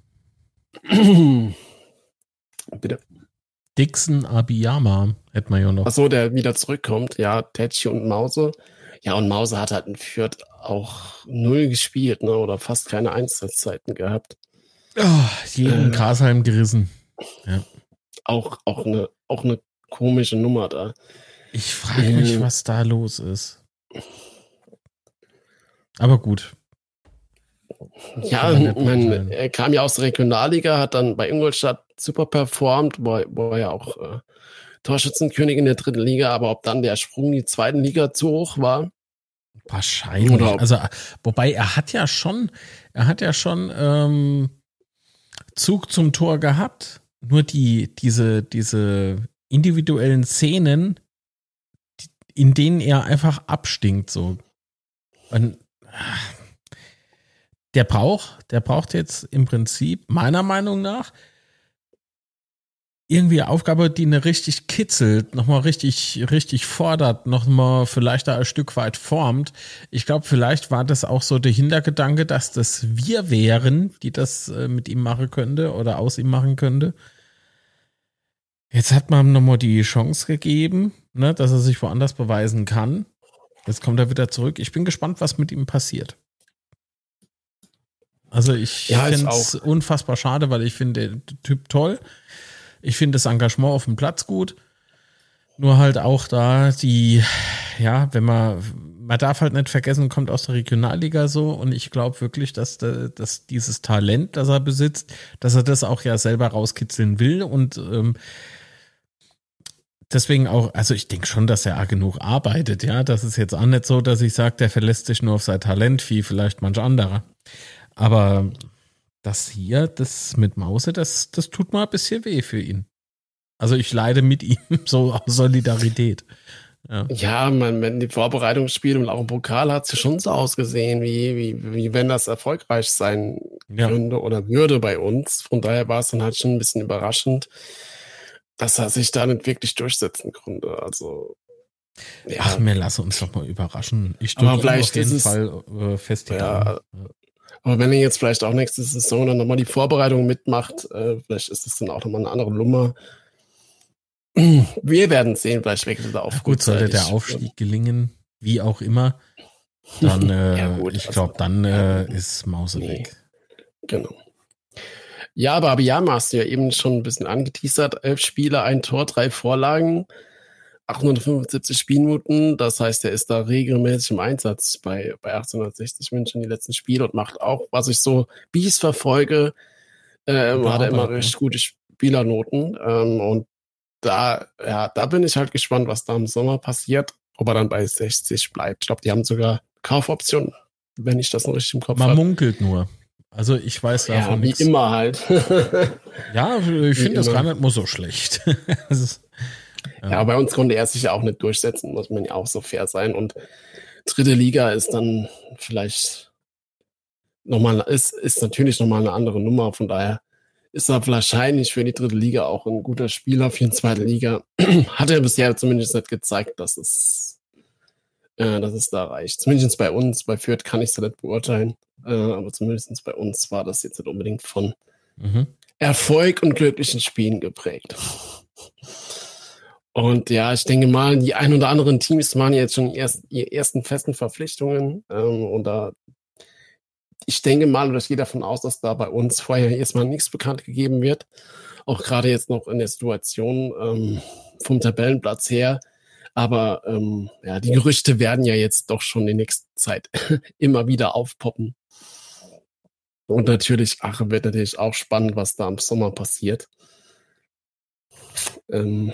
S1: Bitte.
S2: Dixon Abiyama hätte man ja noch.
S1: Achso, der wieder zurückkommt. Ja, Tetschi und Mause. Ja, und Mause hat halt in Fürth auch null gespielt, ne? Oder fast keine Einsatzzeiten gehabt.
S2: Oh, jeden
S1: äh,
S2: Grashalm gerissen. Ja.
S1: Auch, auch, eine, auch eine komische Nummer da.
S2: Ich frage mich,
S1: ähm,
S2: was da los ist. Aber gut.
S1: Ja, man, er kam ja aus der Regionalliga, hat dann bei Ingolstadt super performt, wo, wo er ja auch äh, Torschützenkönig in der dritten Liga, aber ob dann der Sprung in die zweiten Liga zu hoch war?
S2: Wahrscheinlich. Oder also, wobei er hat ja schon, er hat ja schon ähm, Zug zum Tor gehabt. Nur die, diese, diese individuellen Szenen, in denen er einfach abstinkt, so. Und, der braucht, der braucht jetzt im Prinzip, meiner Meinung nach, irgendwie eine Aufgabe, die eine richtig kitzelt, nochmal richtig, richtig fordert, nochmal vielleicht da ein Stück weit formt. Ich glaube, vielleicht war das auch so der Hintergedanke, dass das wir wären, die das äh, mit ihm machen könnte oder aus ihm machen könnte. Jetzt hat man ihm nochmal die Chance gegeben, ne, dass er sich woanders beweisen kann. Jetzt kommt er wieder zurück. Ich bin gespannt, was mit ihm passiert. Also ich
S1: ja,
S2: finde es unfassbar schade, weil ich finde den Typ toll. Ich finde das Engagement auf dem Platz gut. Nur halt auch da die, ja, wenn man, man darf halt nicht vergessen, kommt aus der Regionalliga so und ich glaube wirklich, dass, der, dass dieses Talent, das er besitzt, dass er das auch ja selber rauskitzeln will und ähm, deswegen auch, also ich denke schon, dass er auch genug arbeitet, ja. Das ist jetzt auch nicht so, dass ich sage, der verlässt sich nur auf sein Talent, wie vielleicht manch anderer. Aber das hier, das mit Mause, das, das tut mal ein bisschen weh für ihn. Also ich leide mit ihm so aus Solidarität. Ja,
S1: ja man, wenn die Vorbereitungsspiele und auch im Pokal hat es ja schon so ausgesehen, wie, wie, wie wenn das erfolgreich sein
S2: ja.
S1: könnte oder würde bei uns. Von daher war es dann halt schon ein bisschen überraschend, dass er sich da nicht wirklich durchsetzen konnte. Also
S2: ja. Ach, wir lassen uns doch mal überraschen. Ich
S1: drücke
S2: auf jeden es, Fall äh, fest die
S1: ja, Daumen. Aber wenn er jetzt vielleicht auch nächste Saison dann nochmal die Vorbereitung mitmacht, äh, vielleicht ist es dann auch nochmal eine andere Nummer. Wir werden sehen, vielleicht wechselt er auch.
S2: Ja, gut, sollte der Aufstieg gelingen, wie auch immer, dann, äh, ja, gut, ich glaube, also, dann äh, ist Mause nee. weg.
S1: Genau. Ja, aber Abiyama hast du ja eben schon ein bisschen angeteasert. Elf Spiele, ein Tor, drei Vorlagen, achthundertfünfundsiebzig Spielminuten. Das heißt, er ist da regelmäßig im Einsatz bei, bei achtzehnhundertsechzig München die letzten Spiele und macht auch, was ich so, wie ich es verfolge, äh, hat er immer recht gute Spielernoten. Ähm, und da, ja, da bin ich halt gespannt, was da im Sommer passiert, ob er dann bei sechzig bleibt. Ich glaube, die haben sogar Kaufoptionen, wenn ich das noch richtig im Kopf habe.
S2: Man munkelt nur. Also ich weiß davon
S1: ja, wie
S2: nichts.
S1: immer halt.
S2: Ja, ich finde das gar nicht mal so schlecht. ist,
S1: ja. ja, bei uns konnte er sich ja auch nicht durchsetzen, muss man ja auch so fair sein. Und dritte Liga ist dann vielleicht nochmal, ist, ist natürlich nochmal eine andere Nummer. Von daher ist er wahrscheinlich für die dritte Liga auch ein guter Spieler. Für die zweite Liga hat er bisher zumindest nicht gezeigt, dass es, äh, dass es da reicht. Zumindest bei uns, bei Fürth kann ich es ja nicht beurteilen. Äh, aber zumindest bei uns war das jetzt nicht unbedingt von mhm. Erfolg und glücklichen Spielen geprägt. Und ja, ich denke mal, die ein oder anderen Teams machen jetzt schon erst ihre ersten festen Verpflichtungen. Ähm, und da, ich denke mal, oder ich gehe davon aus, dass da bei uns vorher erstmal nichts bekannt gegeben wird. Auch gerade jetzt noch in der Situation ähm, vom Tabellenplatz her. Aber ähm, ja, die Gerüchte werden ja jetzt doch schon in der nächsten Zeit immer wieder aufpoppen. Und natürlich, ach, wird natürlich auch spannend, was da im Sommer passiert. Ähm,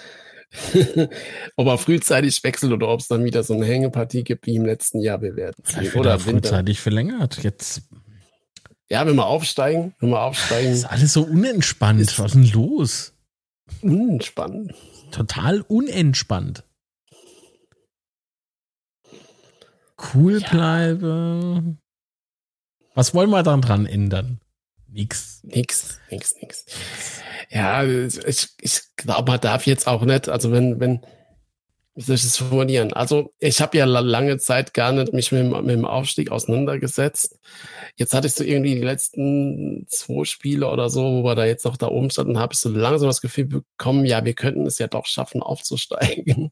S1: ob er frühzeitig wechselt oder ob es dann wieder so eine Hängepartie gibt wie im letzten Jahr, wir werden
S2: sehen. Oder frühzeitig verlängert. Jetzt.
S1: Ja, wenn wir aufsteigen, wenn wir aufsteigen.
S2: Das ist alles so unentspannt. Was ist denn los?
S1: Unentspannt.
S2: Total unentspannt. Cool ja. bleibe. Was wollen wir dann dran ändern? Nix.
S1: Nix, nix, nix. Ja, ich, ich glaube, man darf jetzt auch nicht, also wenn, wenn, Wie soll ich das formulieren? Also ich habe ja lange Zeit gar nicht mich mit, mit dem Aufstieg auseinandergesetzt. Jetzt hatte ich so irgendwie die letzten zwei Spiele oder so, wo wir da jetzt noch da oben standen, habe ich so langsam das Gefühl bekommen, ja, wir könnten es ja doch schaffen, aufzusteigen.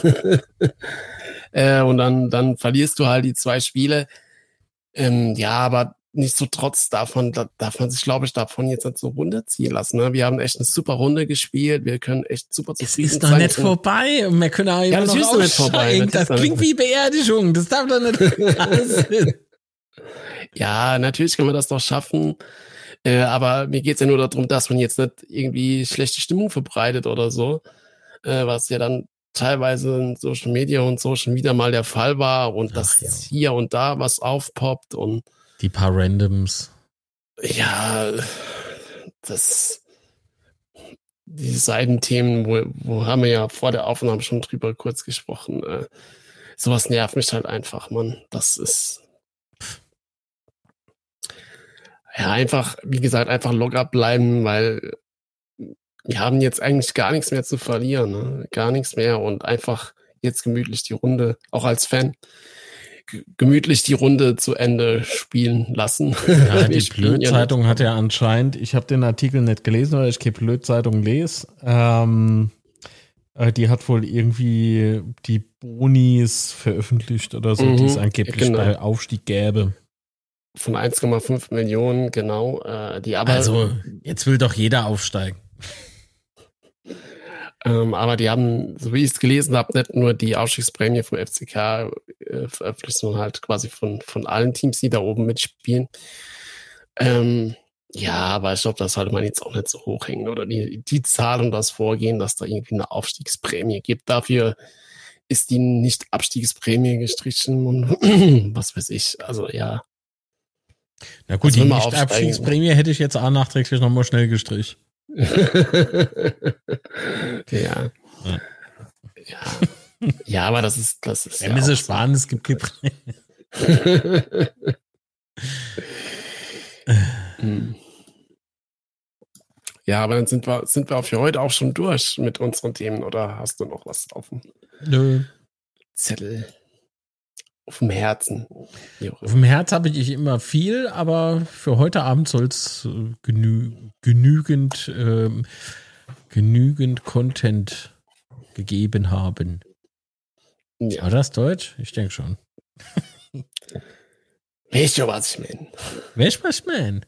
S1: äh, und dann, dann verlierst du halt die zwei Spiele. Ähm, ja, aber nichtsdestotrotz davon, da, darf man sich, glaube ich, davon jetzt nicht so runterziehen lassen. Ne? Wir haben echt eine super Runde gespielt. Wir können echt super zufrieden sein.
S2: Es ist doch nicht vorbei. Und wir können auch immer
S1: ja, das
S2: noch
S1: ist nicht vorbei.
S2: Das, das klingt wie Beerdigung. Das darf doch nicht sein.
S1: Ja, natürlich können wir das doch schaffen. Äh, aber mir geht's ja nur darum, dass man jetzt nicht irgendwie schlechte Stimmung verbreitet oder so. Äh, was ja dann teilweise in Social Media und so schon wieder mal der Fall war. Und Ach, dass ja. hier und da was aufpoppt und
S2: die paar Randoms.
S1: Ja, das, die Seitenthemen, wo, wo haben wir ja vor der Aufnahme schon drüber kurz gesprochen. Äh, sowas nervt mich halt einfach, Mann. Das ist, ja, einfach, wie gesagt, einfach locker bleiben, weil wir haben jetzt eigentlich gar nichts mehr zu verlieren, ne? Gar nichts mehr und einfach jetzt gemütlich die Runde, auch als Fan, gemütlich die Runde zu Ende spielen lassen.
S2: Ja, die Blödzeitung ja hat ja anscheinend, ich habe den Artikel nicht gelesen, weil ich keine Blödzeitung lese, ähm, die hat wohl irgendwie die Bonis veröffentlicht oder so, mhm, die es angeblich genau. bei Aufstieg gäbe.
S1: Von eins Komma fünf Millionen, genau. Äh, die aber,
S2: also, jetzt will doch jeder aufsteigen.
S1: Ähm, aber die haben, so wie ich es gelesen habe, nicht nur die Aufstiegsprämie vom F C K äh, veröffentlicht, sondern halt quasi von, von allen Teams, die da oben mitspielen. Ähm, ja, aber ich glaube, das sollte man jetzt auch nicht so hochhängen. Oder die, die Zahl und das Vorgehen, dass da irgendwie eine Aufstiegsprämie gibt. Dafür ist die Nicht-Abstiegsprämie gestrichen und was weiß ich. Also ja.
S2: Na gut, die Nicht-Abstiegsprämie hätte ich jetzt auch nachträglich nochmal schnell gestrichen.
S1: ja. ja. Ja. Ja, aber das ist, das ist.
S2: Ja, ja müssen sparen, so. Es gibt Prämie.
S1: Ja, aber dann sind wir, sind wir für heute auch schon durch mit unseren Themen, oder hast du noch was auf dem
S2: Nö.
S1: Zettel? Auf dem Herzen.
S2: Auf dem Herz habe ich immer viel, aber für heute Abend soll es genü genügend, ähm, genügend Content gegeben haben. Ja. War das Deutsch? Ich denke schon.
S1: Weißt du, was ich meine?
S2: Weißt du, was ich meine?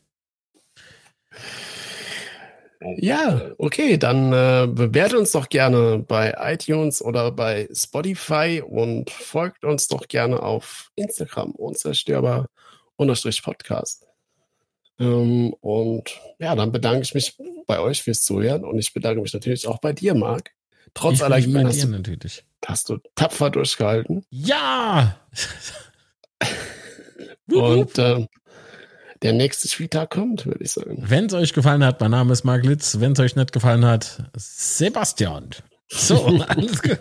S1: Ja, okay, dann äh, bewertet uns doch gerne bei iTunes oder bei Spotify und folgt uns doch gerne auf Instagram, unzerstörbar unterstrich Podcast. Ähm, und ja, dann bedanke ich mich bei euch fürs Zuhören und ich bedanke mich natürlich auch bei dir, Marc. Trotz Allergien hast du,
S2: natürlich.
S1: hast du tapfer durchgehalten.
S2: Ja!
S1: Und äh, der nächste Spieltag kommt, würde ich sagen.
S2: Wenn es euch gefallen hat, mein Name ist Marc Litz. Wenn es euch nicht gefallen hat, Sebastian. So, alles gut.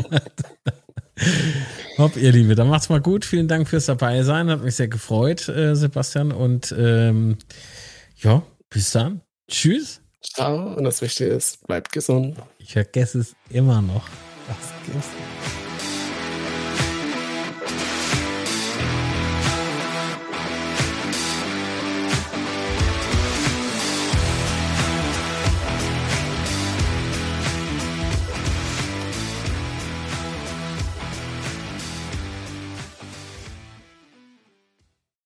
S2: Hopp, ihr Liebe, dann macht's mal gut. Vielen Dank fürs dabei sein. Hat mich sehr gefreut, äh, Sebastian. Und ähm, ja, bis dann. Tschüss.
S1: Ciao. Und das Wichtige ist, bleibt gesund.
S2: Ich vergesse es immer noch. Was gibt's?